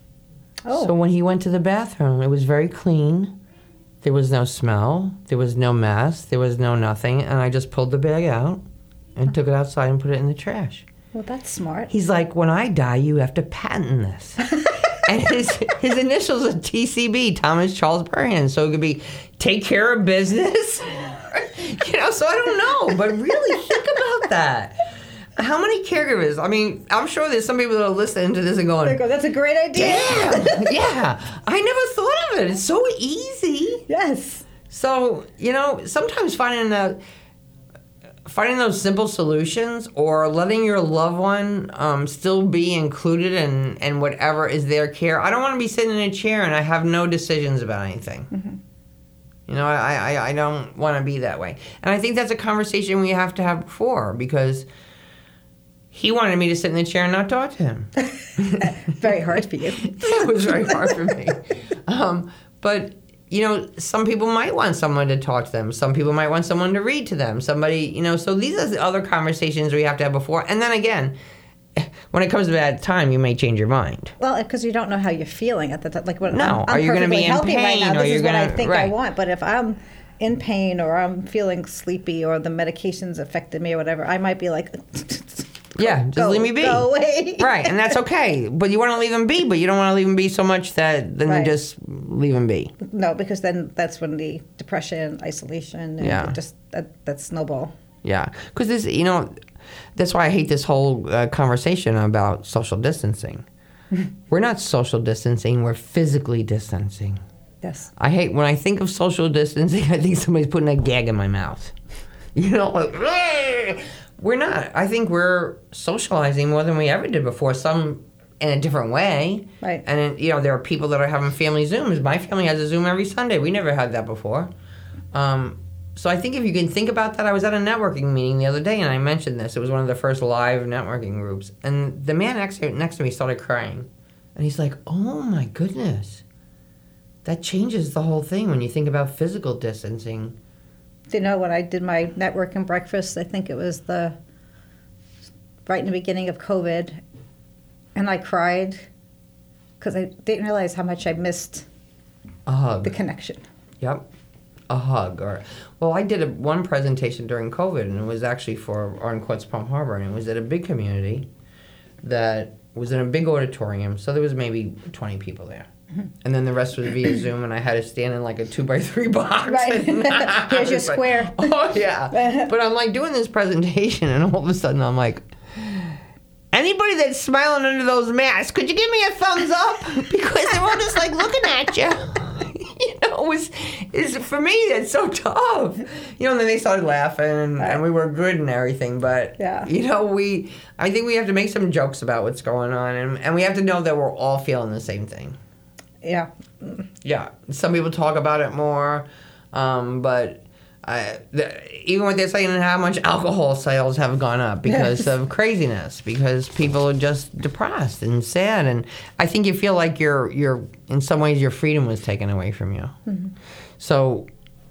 [SPEAKER 6] Oh.
[SPEAKER 11] So when he went to the bathroom, it was very clean. There was no smell. There was no mess. There was no nothing. And I just pulled the bag out and took it outside and put it in the trash.
[SPEAKER 6] Well, that's smart.
[SPEAKER 11] He's like, when I die, you have to patent this. And his his initials are T C B, Thomas Charles Burhan. So it could be take care of business. You know, so I don't know. But really think about that. How many caregivers? I mean, I'm sure there's some people that are listening to this and going,
[SPEAKER 6] They go, that's a great idea.
[SPEAKER 11] Damn, yeah. I never thought of it. It's so easy.
[SPEAKER 6] Yes.
[SPEAKER 11] So, you know, sometimes finding a, finding those simple solutions, or letting your loved one um, still be included in, in whatever is their care. I don't want to be sitting in a chair and I have no decisions about anything.
[SPEAKER 6] Mm-hmm.
[SPEAKER 11] You know, I, I, I don't want to be that way. And I think that's a conversation we have to have before, because he wanted me to sit in the chair and not talk to him.
[SPEAKER 6] Very hard for you.
[SPEAKER 11] It was very hard for me. Um, but, you know, some people might want someone to talk to them. Some people might want someone to read to them. Somebody, you know, so these are the other conversations we have to have before. And then again, when it comes to that time, you may change your mind.
[SPEAKER 6] Well, because you don't know how you're feeling at the time. Like, when
[SPEAKER 11] No,
[SPEAKER 6] I'm, I'm
[SPEAKER 11] are you gonna be
[SPEAKER 6] perfectly
[SPEAKER 11] in
[SPEAKER 6] healthy right
[SPEAKER 11] pain,
[SPEAKER 6] now,
[SPEAKER 11] or
[SPEAKER 6] this
[SPEAKER 11] you're
[SPEAKER 6] is what I
[SPEAKER 11] gonna-
[SPEAKER 6] think I
[SPEAKER 11] right.
[SPEAKER 6] want. But if I'm in pain, or I'm feeling sleepy, or the medication's affected me, or whatever, I might be like,
[SPEAKER 11] Yeah, just
[SPEAKER 6] go,
[SPEAKER 11] leave me be.
[SPEAKER 6] Go away.
[SPEAKER 11] Right, and that's okay. But you want to leave him be, but you don't want to leave him be so much that then
[SPEAKER 6] Right.
[SPEAKER 11] you just leave him be.
[SPEAKER 6] No, because then that's when the depression, isolation, and
[SPEAKER 11] Yeah.
[SPEAKER 6] just that, that snowball.
[SPEAKER 11] Yeah, because this, you know, that's why I hate this whole uh, conversation about social distancing. We're not social distancing, we're physically distancing.
[SPEAKER 6] Yes.
[SPEAKER 11] I hate, when I think of social distancing, I think somebody's putting a gag in my mouth. You know, like, "Rrr!" We're not. I think we're socializing more than we ever did before, some in a different way.
[SPEAKER 6] Right.
[SPEAKER 11] And, it, you know, there are people that are having family Zooms. My family has a Zoom every Sunday. We never had that before. Um, so I think if you can think about that, I was at a networking meeting the other day, and I mentioned this. It was one of the first live networking groups. And the man next to, next to me started crying. And he's like, oh, my goodness. That changes the whole thing when you think about physical distancing.
[SPEAKER 6] You know, when I did my networking breakfast, I think it was the right in the beginning of COVID, and I cried because I didn't realize how much I missed
[SPEAKER 11] A hug.
[SPEAKER 6] the connection.
[SPEAKER 11] Yep. A hug. Or, well, I did a, one presentation during COVID, and it was actually for Arnquots Palm Harbor, and it was at a big community that was in a big auditorium, so there was maybe twenty people there. And then the rest was via Zoom, and I had to stand in like a two by three box.
[SPEAKER 6] Right.
[SPEAKER 11] And
[SPEAKER 6] Here's your
[SPEAKER 11] it's like,
[SPEAKER 6] square.
[SPEAKER 11] oh, yeah. But I'm like doing this presentation, and all of a sudden I'm like, anybody that's smiling under those masks, could you give me a thumbs up? Because they're all just like looking at you. You know, it was, it's, for me, it's so tough. You know, and then they started laughing, and, and we were good and everything. But,
[SPEAKER 6] Yeah.
[SPEAKER 11] you know, we, I think we have to make some jokes about what's going on, and, and we have to know that we're all feeling the same thing.
[SPEAKER 6] Yeah.
[SPEAKER 11] Yeah, some people talk about it more, um, but I, the, even what they're saying, how much alcohol sales have gone up because
[SPEAKER 6] Yes.
[SPEAKER 11] of craziness, because people are just depressed and sad, and I think you feel like you're, you're in some ways your freedom was taken away from you.
[SPEAKER 6] Mm-hmm.
[SPEAKER 11] So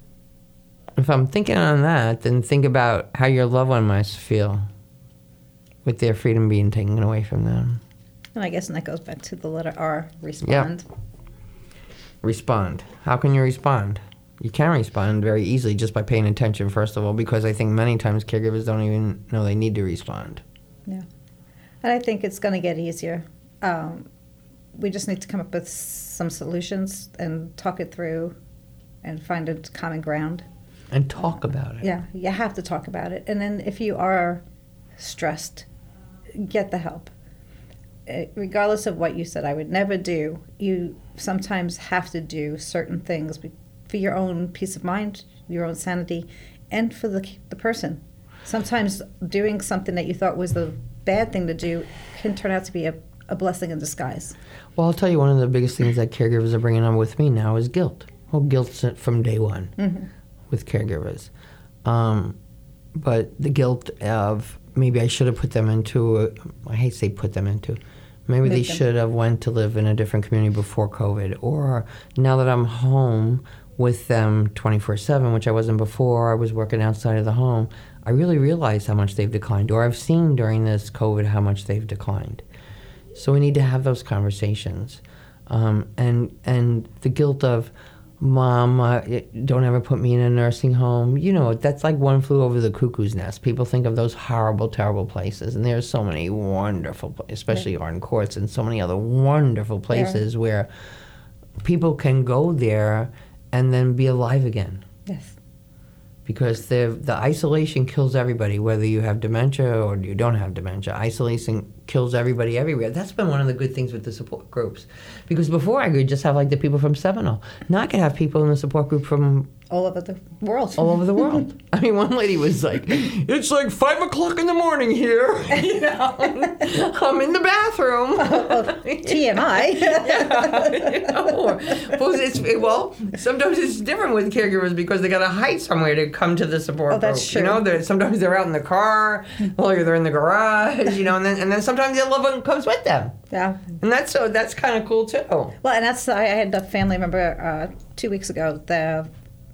[SPEAKER 11] if I'm thinking on that, then think about how your loved one must feel with their freedom being taken away from them.
[SPEAKER 6] And I guess and that goes back to the letter R, respond.
[SPEAKER 11] Respond. How can you respond? You can respond very easily just by paying attention, first of all, because I think many times caregivers don't even know they need to respond.
[SPEAKER 6] Yeah. And I think it's going to get easier. Um, we just need to come up with some solutions and talk it through and find a common ground.
[SPEAKER 11] And talk about it.
[SPEAKER 6] Yeah, you have to talk about it. And then if you are stressed, get the help. Uh, regardless of what you said I would never do, you sometimes have to do certain things be- for your own peace of mind, your own sanity, and for the the person. Sometimes doing something that you thought was the bad thing to do can turn out to be a, a blessing in disguise.
[SPEAKER 11] Well, I'll tell you, one of the biggest things that caregivers are bringing on with me now is guilt. Well, guilt's from day one mm-hmm. with caregivers. Um, but the guilt of maybe I should have put them into, a, I hate to say put them into, maybe they should have went to live in a different community before COVID. Or now that I'm home with them twenty-four seven, which I wasn't before, I was working outside of the home, I really realize how much they've declined, or I've seen during this COVID how much they've declined. So we need to have those conversations. Um, and and the guilt of, Mom, uh, don't ever put me in a nursing home. You know, that's like one flew over the cuckoo's nest. People think of those horrible, terrible places, and there's so many wonderful places, especially Arden Courts and so many other wonderful places yeah. where people can go there and then be alive again.
[SPEAKER 6] Yes.
[SPEAKER 11] Because the the isolation kills everybody, whether you have dementia or you don't have dementia. Isolation kills everybody everywhere. That's been one of the good things with the support groups. Because before I could just have like the people from Seminole. Now I can have people in the support group from
[SPEAKER 6] all over the world.
[SPEAKER 11] All over the world. I mean, one lady was like, it's like five o'clock in the morning here. You know, I'm in the bathroom.
[SPEAKER 6] Oh, T M I.
[SPEAKER 11] Yeah, you know. Well, it's, well, sometimes it's different with caregivers because they got to hide somewhere to come to the support
[SPEAKER 6] oh, that's
[SPEAKER 11] group.
[SPEAKER 6] True.
[SPEAKER 11] You know, they're, sometimes they're out in the car, or they're in the garage. You know, and then and then sometimes their loved one comes with them.
[SPEAKER 6] Yeah.
[SPEAKER 11] And that's so that's kind of cool too.
[SPEAKER 6] Well, and that's I had a family member uh, two weeks ago. The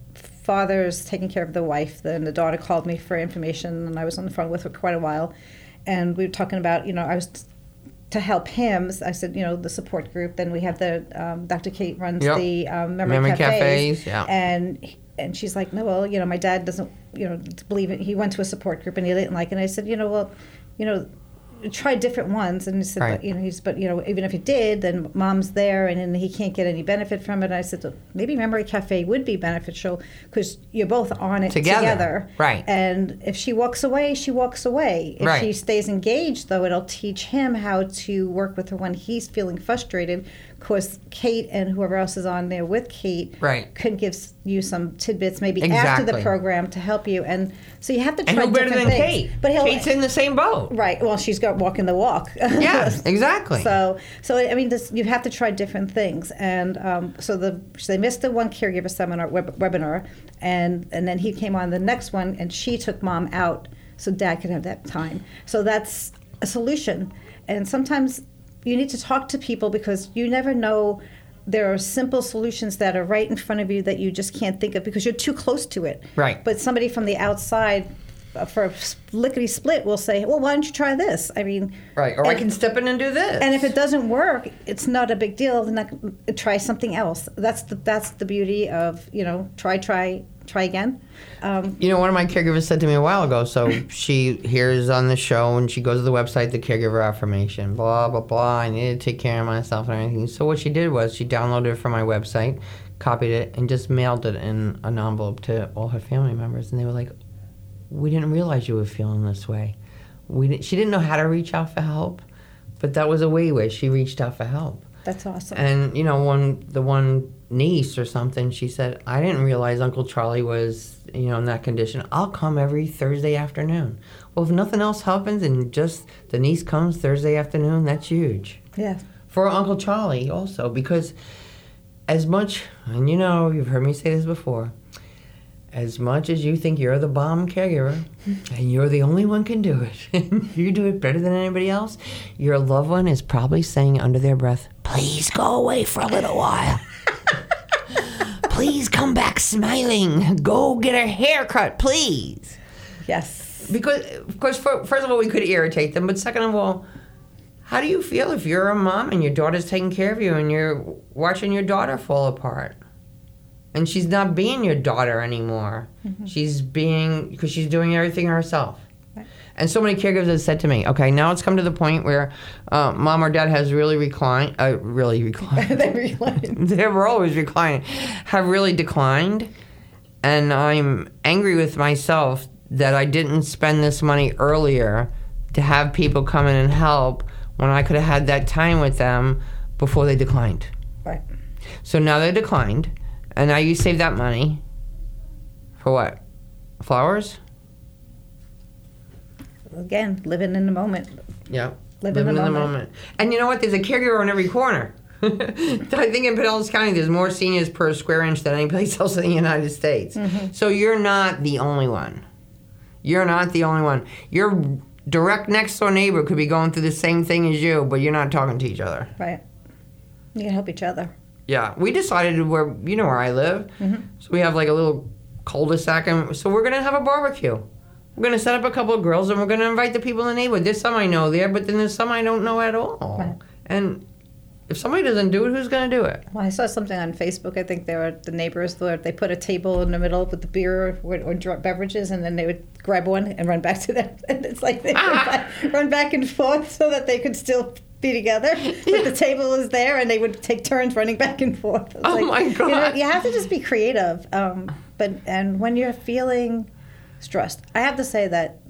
[SPEAKER 6] father's taking care of the wife, then the daughter called me for information, and I was on the phone with her quite a while, and we were talking about, you know, I was t- to help him. I said, you know, the support group. Then we have the um, Doctor Kate runs
[SPEAKER 11] yep.
[SPEAKER 6] the um, memory,
[SPEAKER 11] memory
[SPEAKER 6] cafes,
[SPEAKER 11] cafes yeah.
[SPEAKER 6] and and she's like, no, well, you know, my dad doesn't, you know, believe it. He went to a support group and he didn't like it. And I said, you know, well, you know, try different ones. And he said,
[SPEAKER 11] right.
[SPEAKER 6] but, you know, he's, but, you know, even if he did, then Mom's there and then he can't get any benefit from it. And I said, well, maybe Memory Cafe would be beneficial because you're both on it
[SPEAKER 11] together.
[SPEAKER 6] together.
[SPEAKER 11] Right.
[SPEAKER 6] And if she walks away, she walks away. If
[SPEAKER 11] right.
[SPEAKER 6] she stays engaged, though, it'll teach him how to work with her when he's feeling frustrated. Of course, Kate and whoever else is on there with Kate
[SPEAKER 11] right.
[SPEAKER 6] could give you some tidbits maybe
[SPEAKER 11] exactly.
[SPEAKER 6] after the program to help you. And so you have to try
[SPEAKER 11] and who
[SPEAKER 6] different
[SPEAKER 11] better than
[SPEAKER 6] things.
[SPEAKER 11] Kate?
[SPEAKER 6] But he'll,
[SPEAKER 11] Kate's in the same boat.
[SPEAKER 6] Right. Well, she's got walking the walk.
[SPEAKER 11] Yeah, exactly.
[SPEAKER 6] So, so I mean, this, you have to try different things. And um, so the so they missed the one caregiver seminar web, webinar, and and then he came on the next one, and she took Mom out so Dad could have that time. So that's a solution. And sometimes you need to talk to people because you never know. There are simple solutions that are right in front of you that you just can't think of because you're too close to it.
[SPEAKER 11] Right.
[SPEAKER 6] But somebody from the outside, uh, for a lickety split, will say, "Well, why don't you try this?" I mean,
[SPEAKER 11] right. Or
[SPEAKER 6] and,
[SPEAKER 11] I can step in and do this.
[SPEAKER 6] And if it doesn't work, it's not a big deal. Then I, try something else. That's the that's the beauty of you know try try try again. Um,
[SPEAKER 11] you know, one of my caregivers said to me a while ago, so she hears on the show and she goes to the website, the caregiver affirmation, blah, blah, blah. I need to take care of myself and everything. So what she did was she downloaded it from my website, copied it, and just mailed it in an envelope to all her family members. And they were like, we didn't realize you were feeling this way. We didn't, she didn't know how to reach out for help, but that was a way where she reached out for help.
[SPEAKER 6] That's awesome.
[SPEAKER 11] And, you know, one the one niece or something, she said, I didn't realize Uncle Charlie was, you know, in that condition. I'll come every Thursday afternoon. Well, if nothing else happens and just the niece comes Thursday afternoon, that's huge.
[SPEAKER 6] Yeah.
[SPEAKER 11] For Uncle Charlie also, because as much, and you know, you've heard me say this before, as much as you think you're the bomb caregiver and you're the only one can do it, and you do it better than anybody else, your loved one is probably saying under their breath, please go away for a little while. Please come back smiling. Go get a haircut, please.
[SPEAKER 6] Yes.
[SPEAKER 11] Because, of course, for, first of all, we could irritate them, but second of all, how do you feel if you're a mom and your daughter's taking care of you and you're watching your daughter fall apart? And she's not being your daughter anymore. Mm-hmm. She's being, because she's doing everything herself. Right. And so many caregivers have said to me, okay, now it's come to the point where uh, mom or dad has really reclined, uh, really reclined.
[SPEAKER 6] They reclined.
[SPEAKER 11] They were always reclining, have really declined. And I'm angry with myself that I didn't spend this money earlier to have people come in and help when I could have had that time with them before they declined.
[SPEAKER 6] Right.
[SPEAKER 11] So now they declined. And now you save that money for what? Flowers?
[SPEAKER 6] Again, living in the moment.
[SPEAKER 11] Yeah.
[SPEAKER 6] Living,
[SPEAKER 11] Living
[SPEAKER 6] in the
[SPEAKER 11] in the
[SPEAKER 6] moment.
[SPEAKER 11] moment. And you know what? There's a caregiver on every corner. I think in Pinellas County, there's more seniors per square inch than any place else in the United States.
[SPEAKER 6] Mm-hmm.
[SPEAKER 11] So you're not the only one. You're not the only one. Your direct next door neighbor could be going through the same thing as you, but you're not talking to each other.
[SPEAKER 6] Right. You can help each other.
[SPEAKER 11] Yeah. We decided where, you know where I live.
[SPEAKER 6] Mm-hmm.
[SPEAKER 11] So we have like a little cul-de-sac, and so we're going to have a barbecue. We're going to set up a couple of grills, and we're going to invite the people in the neighborhood. There's some I know there, but then there's some I don't know at all.
[SPEAKER 6] Right.
[SPEAKER 11] And if somebody doesn't do it, who's going to do it?
[SPEAKER 6] Well, I saw something on Facebook. I think there were the neighbors where they put a table in the middle with the beer or, or drunk beverages, and then they would grab one and run back to them. And it's like they run, back, run back and forth so that they could still be together. But the table is there, and they would take turns running back and forth.
[SPEAKER 11] Oh,
[SPEAKER 6] like,
[SPEAKER 11] my God.
[SPEAKER 6] You know, you have to just be creative. Um, but and when you're feeling stressed, I have to say that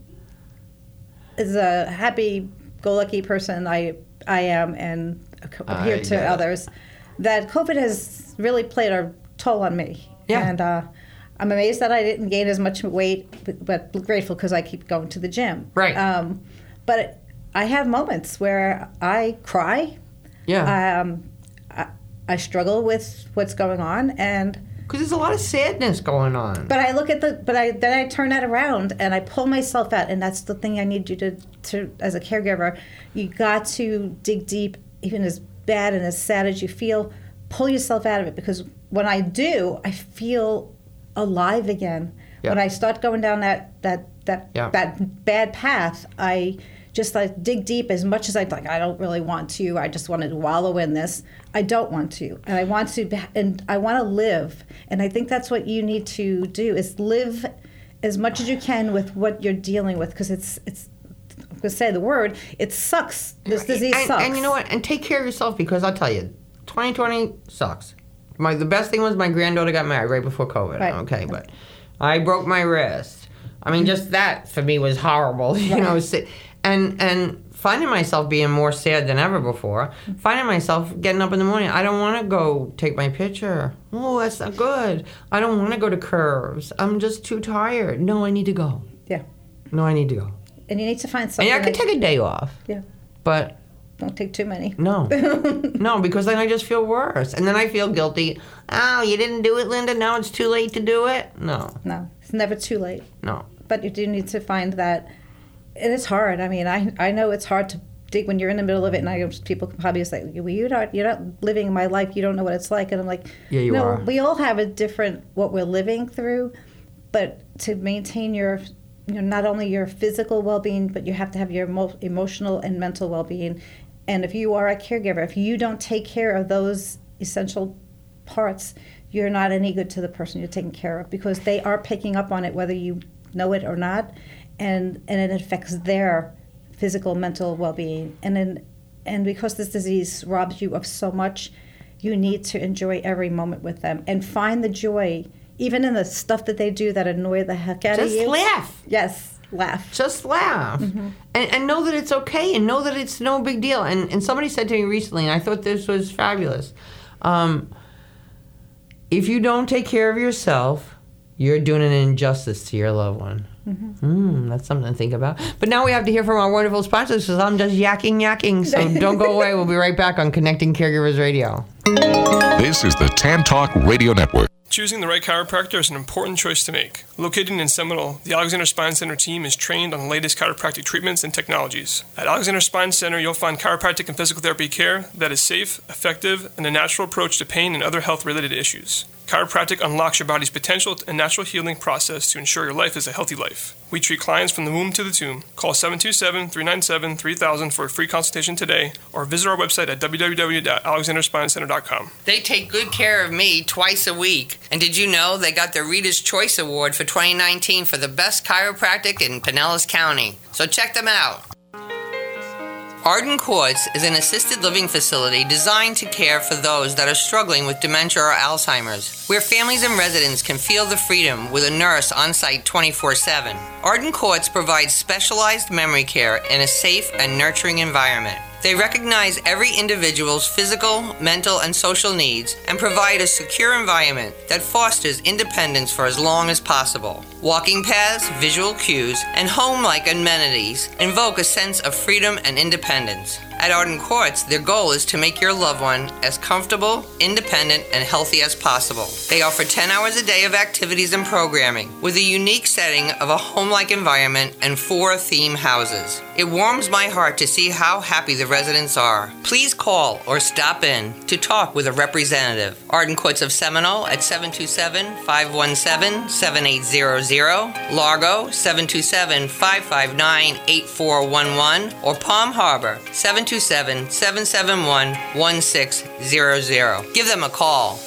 [SPEAKER 6] as a happy-go-lucky person I I am, and here
[SPEAKER 11] I
[SPEAKER 6] to
[SPEAKER 11] get it.
[SPEAKER 6] others, that COVID has really played a toll on me.
[SPEAKER 11] Yeah.
[SPEAKER 6] And uh, I'm amazed that I didn't gain as much weight, but, but grateful because I keep going to the gym.
[SPEAKER 11] Right.
[SPEAKER 6] Um, but I have moments where I cry.
[SPEAKER 11] Yeah.
[SPEAKER 6] Um, I, I struggle with what's going on, and
[SPEAKER 11] Because there's a lot of sadness going on.
[SPEAKER 6] but I look at the, but I then I turn that around and I pull myself out, and that's the thing I need you to, to as a caregiver, you got to dig deep, even as bad and as sad as you feel, pull yourself out of it, because when I do, I feel alive again.
[SPEAKER 11] Yeah.
[SPEAKER 6] When I start going down that that that
[SPEAKER 11] Yeah.
[SPEAKER 6] bad bad path, I just like dig deep as much as I like. I don't really want to. I just want to wallow in this. I don't want to, and I want to, and I want to live. And I think that's what you need to do: is live as much as you can with what you're dealing with, because it's it's. I'm gonna say the word. It sucks. This disease
[SPEAKER 11] and,
[SPEAKER 6] sucks.
[SPEAKER 11] And you know what? And take care of yourself, because I'll tell you, twenty twenty sucks. My the best thing was my granddaughter got married right before COVID.
[SPEAKER 6] Right.
[SPEAKER 11] Okay, but I broke my wrist. I mean, just that for me was horrible. You
[SPEAKER 6] Right.
[SPEAKER 11] know, si- and and finding myself being more sad than ever before. Finding myself getting up in the morning. I don't want to go take my picture. Oh, that's not good. I don't want to go to Curves. I'm just too tired. No, I need to go.
[SPEAKER 6] Yeah.
[SPEAKER 11] No, I need to go.
[SPEAKER 6] And you need to find
[SPEAKER 11] And
[SPEAKER 6] something.
[SPEAKER 11] yeah, I could
[SPEAKER 6] that-
[SPEAKER 11] take a day off.
[SPEAKER 6] Yeah.
[SPEAKER 11] But
[SPEAKER 6] Don't take too many.
[SPEAKER 11] no. No, because then I just feel worse. And then I feel guilty. Oh, you didn't do it, Linda? Now it's too late to do it? No.
[SPEAKER 6] No, it's never too late.
[SPEAKER 11] No.
[SPEAKER 6] But you do need to find that. It is hard. I mean, I I know it's hard to dig when you're in the middle of it, and I people can probably say, "Well, you're not you're not living my life. You don't know what it's like." And I'm like,
[SPEAKER 11] Yeah, you
[SPEAKER 6] no,
[SPEAKER 11] are.
[SPEAKER 6] we all have a different what we're living through, but to maintain your you know not only your physical well-being, but you have to have your emo- emotional and mental well-being. And if you are a caregiver, if you don't take care of those essential parts, you're not any good to the person you're taking care of, because they are picking up on it whether you know it or not, and and it affects their physical, mental well-being. And then, and because this disease robs you of so much, you need to enjoy every moment with them and find the joy, even in the stuff that they do that annoy the heck out of
[SPEAKER 11] Just
[SPEAKER 6] you.
[SPEAKER 11] laugh.
[SPEAKER 6] Yes, laugh.
[SPEAKER 11] Just laugh.
[SPEAKER 6] Mm-hmm.
[SPEAKER 11] And, and know that it's okay, and know that it's no big deal. And, and somebody said to me recently, and I thought this was fabulous. Um, if you don't take care of yourself, you're doing an injustice to your loved one.
[SPEAKER 6] Mm-hmm.
[SPEAKER 11] Mm, that's something to think about. But now we have to hear from our wonderful sponsors, because I'm just yakking, yakking. So don't go away. We'll be right back on Connecting Caregivers Radio.
[SPEAKER 1] This is the Tan Talk Radio Network.
[SPEAKER 12] Choosing the right chiropractor is an important choice to make. Located in Seminole, the Alexander Spine Center team is trained on the latest chiropractic treatments and technologies. At Alexander Spine Center, you'll find chiropractic and physical therapy care that is safe, effective, and a natural approach to pain and other health-related issues. Chiropractic unlocks your body's potential and natural healing process to ensure your life is a healthy life. We treat clients from the womb to the tomb. Call seven two seven, three nine seven, three thousand for a free consultation today, or visit our website at w w w dot alexander spine center dot com.
[SPEAKER 11] They take good care of me twice a week. And did you know they got the Reader's Choice Award for twenty nineteen for the best chiropractic in Pinellas County? So check them out. Arden Courts is an assisted living facility designed to care for those that are struggling with dementia or Alzheimer's, where families and residents can feel the freedom with a nurse on site twenty-four seven. Arden Courts provides specialized memory care in a safe and nurturing environment. They recognize every individual's physical, mental, and social needs and provide a secure environment that fosters independence for as long as possible. Walking paths, visual cues, and home-like amenities invoke a sense of freedom and independence. At Arden Courts, their goal is to make your loved one as comfortable, independent, and healthy as possible. They offer ten hours a day of activities and programming, with a unique setting of a home-like environment and four theme houses. It warms my heart to see how happy the residents are. Please call or stop in to talk with a representative. Arden Courts of Seminole at seven two seven, five one seven, seven eight zero zero, Largo seven two seven, five five nine, eight four one one, or Palm Harbor seven two seven, seven seven one, one six zero zero. Give them a call.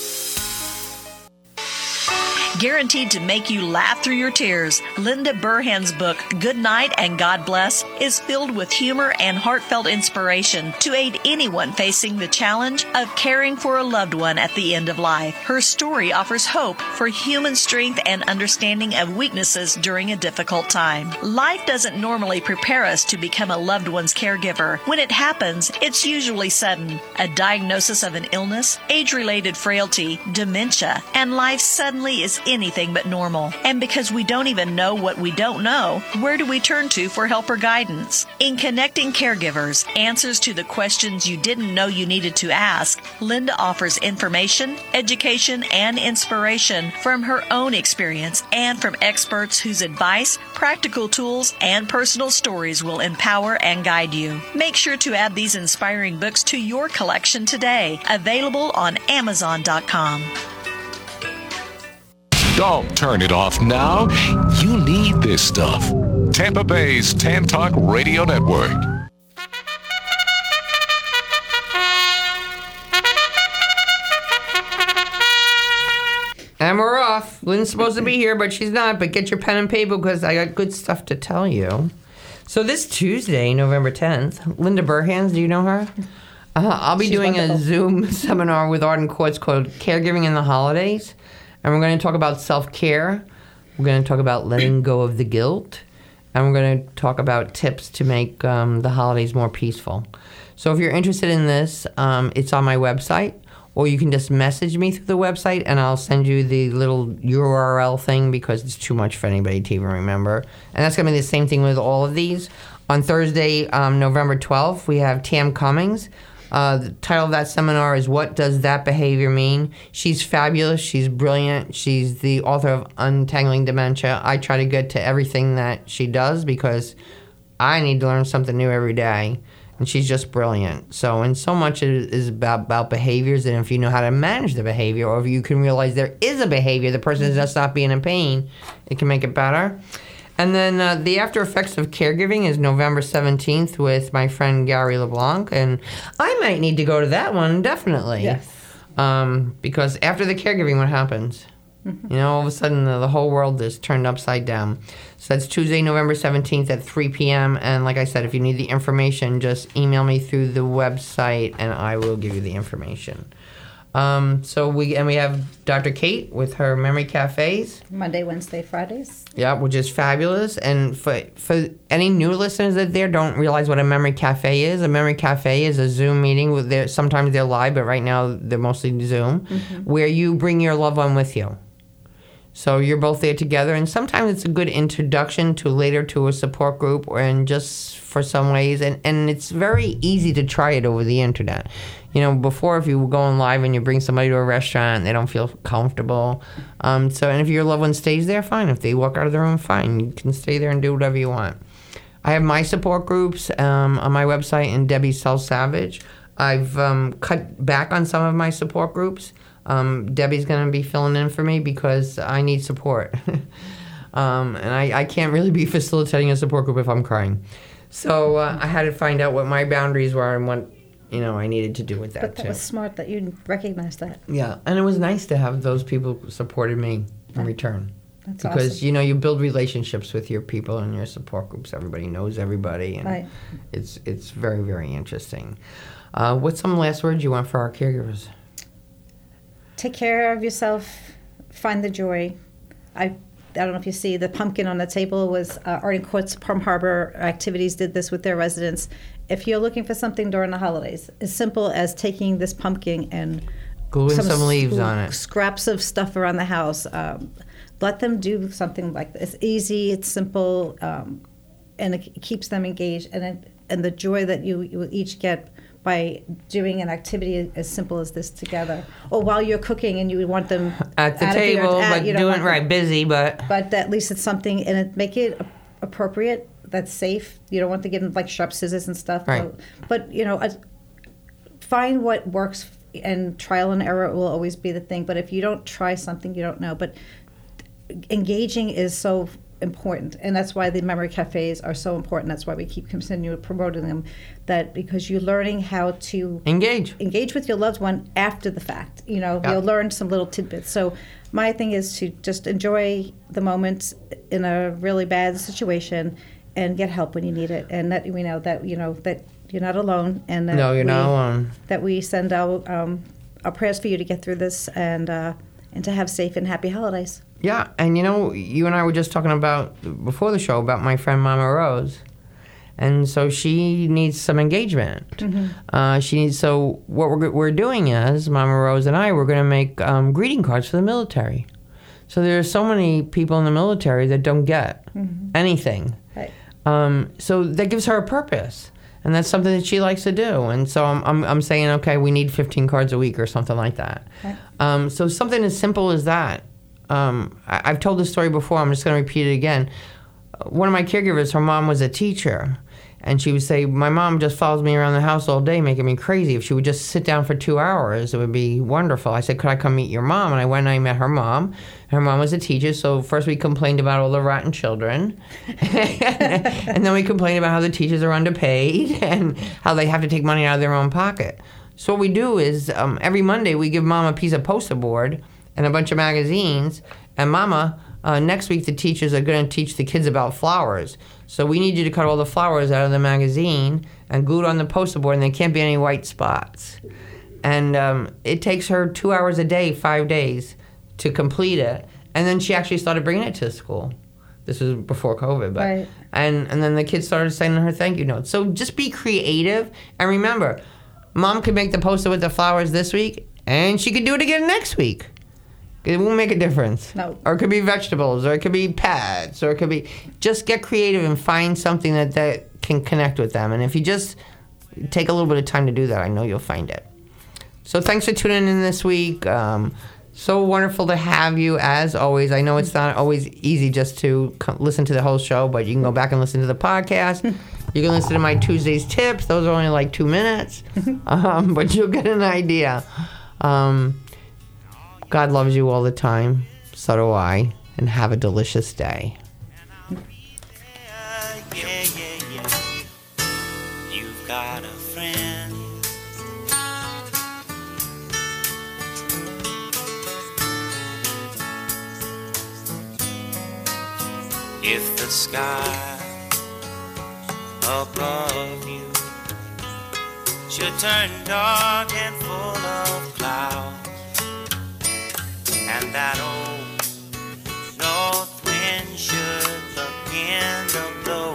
[SPEAKER 2] Guaranteed to make you laugh through your tears, Linda Burhan's book, Good Night and God Bless, is filled with humor and heartfelt inspiration to aid anyone facing the challenge of caring for a loved one at the end of life. Her story offers hope for human strength and understanding of weaknesses during a difficult time. Life doesn't normally prepare us to become a loved one's caregiver. When it happens, it's usually sudden. A diagnosis of an illness, age-related frailty, dementia, and life suddenly is anything but normal. And because we don't even know what we don't know, where do we turn to for help or guidance? In Connecting Caregivers, Answers to the Questions You Didn't Know You Needed to Ask, Linda offers information, education, and inspiration from her own experience and from experts whose advice, practical tools, and personal stories will empower and guide you. Make sure to add these inspiring books to your collection today. Available on Amazon dot com.
[SPEAKER 1] Don't turn it off now. You need this stuff. Tampa Bay's Tan Talk Radio Network.
[SPEAKER 11] And we're off. Lynn's supposed to be here, but she's not. But get your pen and paper because I got good stuff to tell you. So this Tuesday, November tenth, Linda Burhans, do you know her? Uh, I'll be
[SPEAKER 6] She's
[SPEAKER 11] doing
[SPEAKER 6] wonderful.
[SPEAKER 11] a Zoom seminar with Arden Courts called Caregiving in the Holidays. And we're going to talk about self-care. We're going to talk about letting go of the guilt. And we're going to talk about tips to make um, the holidays more peaceful. So if you're interested in this, um, it's on my website. Or you can just message me through the website, and I'll send you the little U R L thing because it's too much for anybody to even remember. And that's going to be the same thing with all of these. On Thursday, um, November twelfth, we have Tam Cummings. Uh, the title of that seminar is What Does That Behavior Mean? She's fabulous. She's brilliant. She's the author of Untangling Dementia. I try to get to everything that she does because I need to learn something new every day. And she's just brilliant. So, and so much is, is about, about behaviors, and if you know how to manage the behavior, or if you can realize there is a behavior, the person is just not being in pain, it can make it better. And then uh, the After Effects of Caregiving is November seventeenth with my friend Gary LeBlanc, and I might need to go to that one, definitely.
[SPEAKER 6] Yes.
[SPEAKER 11] Um, because after the caregiving, what happens? You know, all of a sudden the, the whole world is turned upside down. So that's Tuesday, November seventeenth at three p.m. And like I said, if you need the information, just email me through the website and I will give you the information. Um, so we and we have Doctor Kate with her Memory Cafes.
[SPEAKER 6] Monday, Wednesday, Fridays.
[SPEAKER 11] Yeah, which is fabulous. And for for any new listeners that there don't realize what a Memory Cafe is, a Memory Cafe is a Zoom meeting with their, sometimes they're live, but right now they're mostly Zoom, mm-hmm. where you bring your loved one with you. So you're both there together, and sometimes it's a good introduction to later to a support group, or and just for some ways, and, and it's very easy to try it over the internet. You know, before if you were going live and you bring somebody to a restaurant, they don't feel comfortable. Um, so, and if your loved one stays there, fine. If they walk out of the room, fine. You can stay there and do whatever you want. I have my support groups um, on my website, and Debbie Self Savage. I've um, cut back on some of my support groups. Um, Debbie's going to be filling in for me because I need support. um, and I, I can't really be facilitating a support group if I'm crying. So uh, I had to find out what my boundaries were and what, you know, I needed to do with that,
[SPEAKER 6] But that
[SPEAKER 11] too.
[SPEAKER 6] was smart that you recognized that.
[SPEAKER 11] Yeah, and it was nice to have those people who supported me in return.
[SPEAKER 6] That's
[SPEAKER 11] because,
[SPEAKER 6] awesome.
[SPEAKER 11] you know, you build relationships with your people and your support groups. Everybody knows everybody, and
[SPEAKER 6] Right.
[SPEAKER 11] it's it's very, very interesting. Uh, what's some last words you want for our caregivers?
[SPEAKER 6] Take care of yourself. Find the joy. I I don't know if you see the pumpkin on the table was uh, Arden Courts Palm Harbor Activities did this with their residents. if you're looking for something during the holidays, as simple as taking this pumpkin and
[SPEAKER 11] gluing some, some leaves
[SPEAKER 6] sc-
[SPEAKER 11] on it,
[SPEAKER 6] scraps of stuff around the house. Um, let them do something like this. It's easy, it's simple, um, and it keeps them engaged. And it, and the joy that you, you each get by doing an activity as simple as this together, or while you're cooking and you want them
[SPEAKER 11] at the table, at, but you doing right, them, busy, but
[SPEAKER 6] but at least it's something, and it make it appropriate. That's safe. You don't want to give them like sharp scissors and stuff.
[SPEAKER 11] Right.
[SPEAKER 6] But, but you know, find what works, and trial and error will always be the thing. But if you don't try something, you don't know. But engaging is so important, and that's why the memory cafes are so important. That's why we keep continuing promoting them, that because you're learning how to
[SPEAKER 11] engage
[SPEAKER 6] engage with your loved one after the fact. You know,
[SPEAKER 11] yeah.
[SPEAKER 6] You'll learn some little tidbits. So my thing is to just enjoy the moment in a really bad situation and get help when you need it, and that we know that you know that you're not alone, and that
[SPEAKER 11] no, you're
[SPEAKER 6] we,
[SPEAKER 11] not alone.
[SPEAKER 6] That we send out um, our prayers for you to get through this, and uh, and to have safe and happy holidays.
[SPEAKER 11] Yeah, and you know, you and I were just talking about, before the show, about my friend Mama Rose. And so she needs some engagement.
[SPEAKER 6] Mm-hmm.
[SPEAKER 11] Uh, she needs, so what we're, we're doing is, Mama Rose and I, we're going to make um, greeting cards for the military. So there are so many people in the military that don't get
[SPEAKER 6] mm-hmm.
[SPEAKER 11] anything.
[SPEAKER 6] Right.
[SPEAKER 11] Um, so that gives her a purpose. And that's something that she likes to do. And so I'm, I'm, I'm saying, okay, we need fifteen cards a week or something like that.
[SPEAKER 6] Right.
[SPEAKER 11] Um, so something as simple as that. Um, I, I've told this story before. I'm just going to repeat it again. One of my caregivers, her mom was a teacher. And she would say, my mom just follows me around the house all day, making me crazy. If she would just sit down for two hours, it would be wonderful. I said, could I come meet your mom? And I went and I met her mom. Her mom was a teacher, so first we complained about all the rotten children. And then we complained about how the teachers are underpaid and how they have to take money out of their own pocket. So what we do is, um, every Monday we give Mom a piece of poster board and a bunch of magazines. And Mama, uh, next week the teachers are going to teach the kids about flowers. So we need you to cut all the flowers out of the magazine and glue it on the poster board, and there can't be any white spots. And um, it takes her two hours a day, five days, to complete it. And then she actually started bringing it to school. This was before COVID, but
[SPEAKER 6] right.
[SPEAKER 11] and and then the kids started sending her thank you notes. So just be creative, and remember, Mom could make the poster with the flowers this week, and she could do it again next week. It won't make a difference.
[SPEAKER 6] No.
[SPEAKER 11] Or it could be vegetables, or it could be pets, or it could be... Just get creative and find something that, that can connect with them. And if you just take a little bit of time to do that, I know you'll find it. So thanks for tuning in this week. Um, so wonderful to have you, as always. I know it's not always easy just to co- listen to the whole show, but you can go back and listen to the podcast. You can listen to my Tuesday's tips. Those are only like two minutes. um, but you'll get an idea. Um... God loves you all the time. So do I. And have a delicious day.
[SPEAKER 13] Yeah, yeah, yeah. You've got a friend. If the sky above you should turn dark and full of clouds, and that old north wind should begin to blow,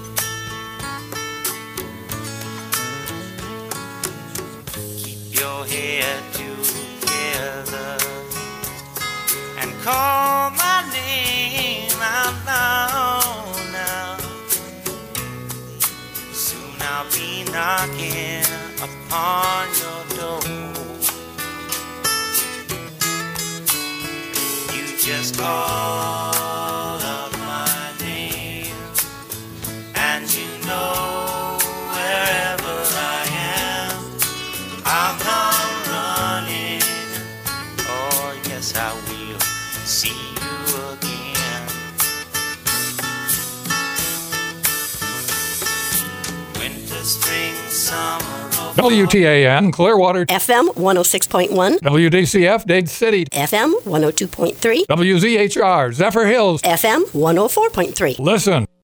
[SPEAKER 13] keep your head together and call my name out loud now. Soon I'll be knocking upon your door. Just call out my name, and you know wherever I am, I'll come running. Oh, yes, I will see you again. Winter, spring, summer.
[SPEAKER 14] W T A N, Clearwater.
[SPEAKER 15] F M one oh six point one.
[SPEAKER 14] W D C F, Dade City.
[SPEAKER 15] F M one oh two point three.
[SPEAKER 14] W Z H R, Zephyr Hills.
[SPEAKER 15] F M one oh four point three.
[SPEAKER 14] Listen.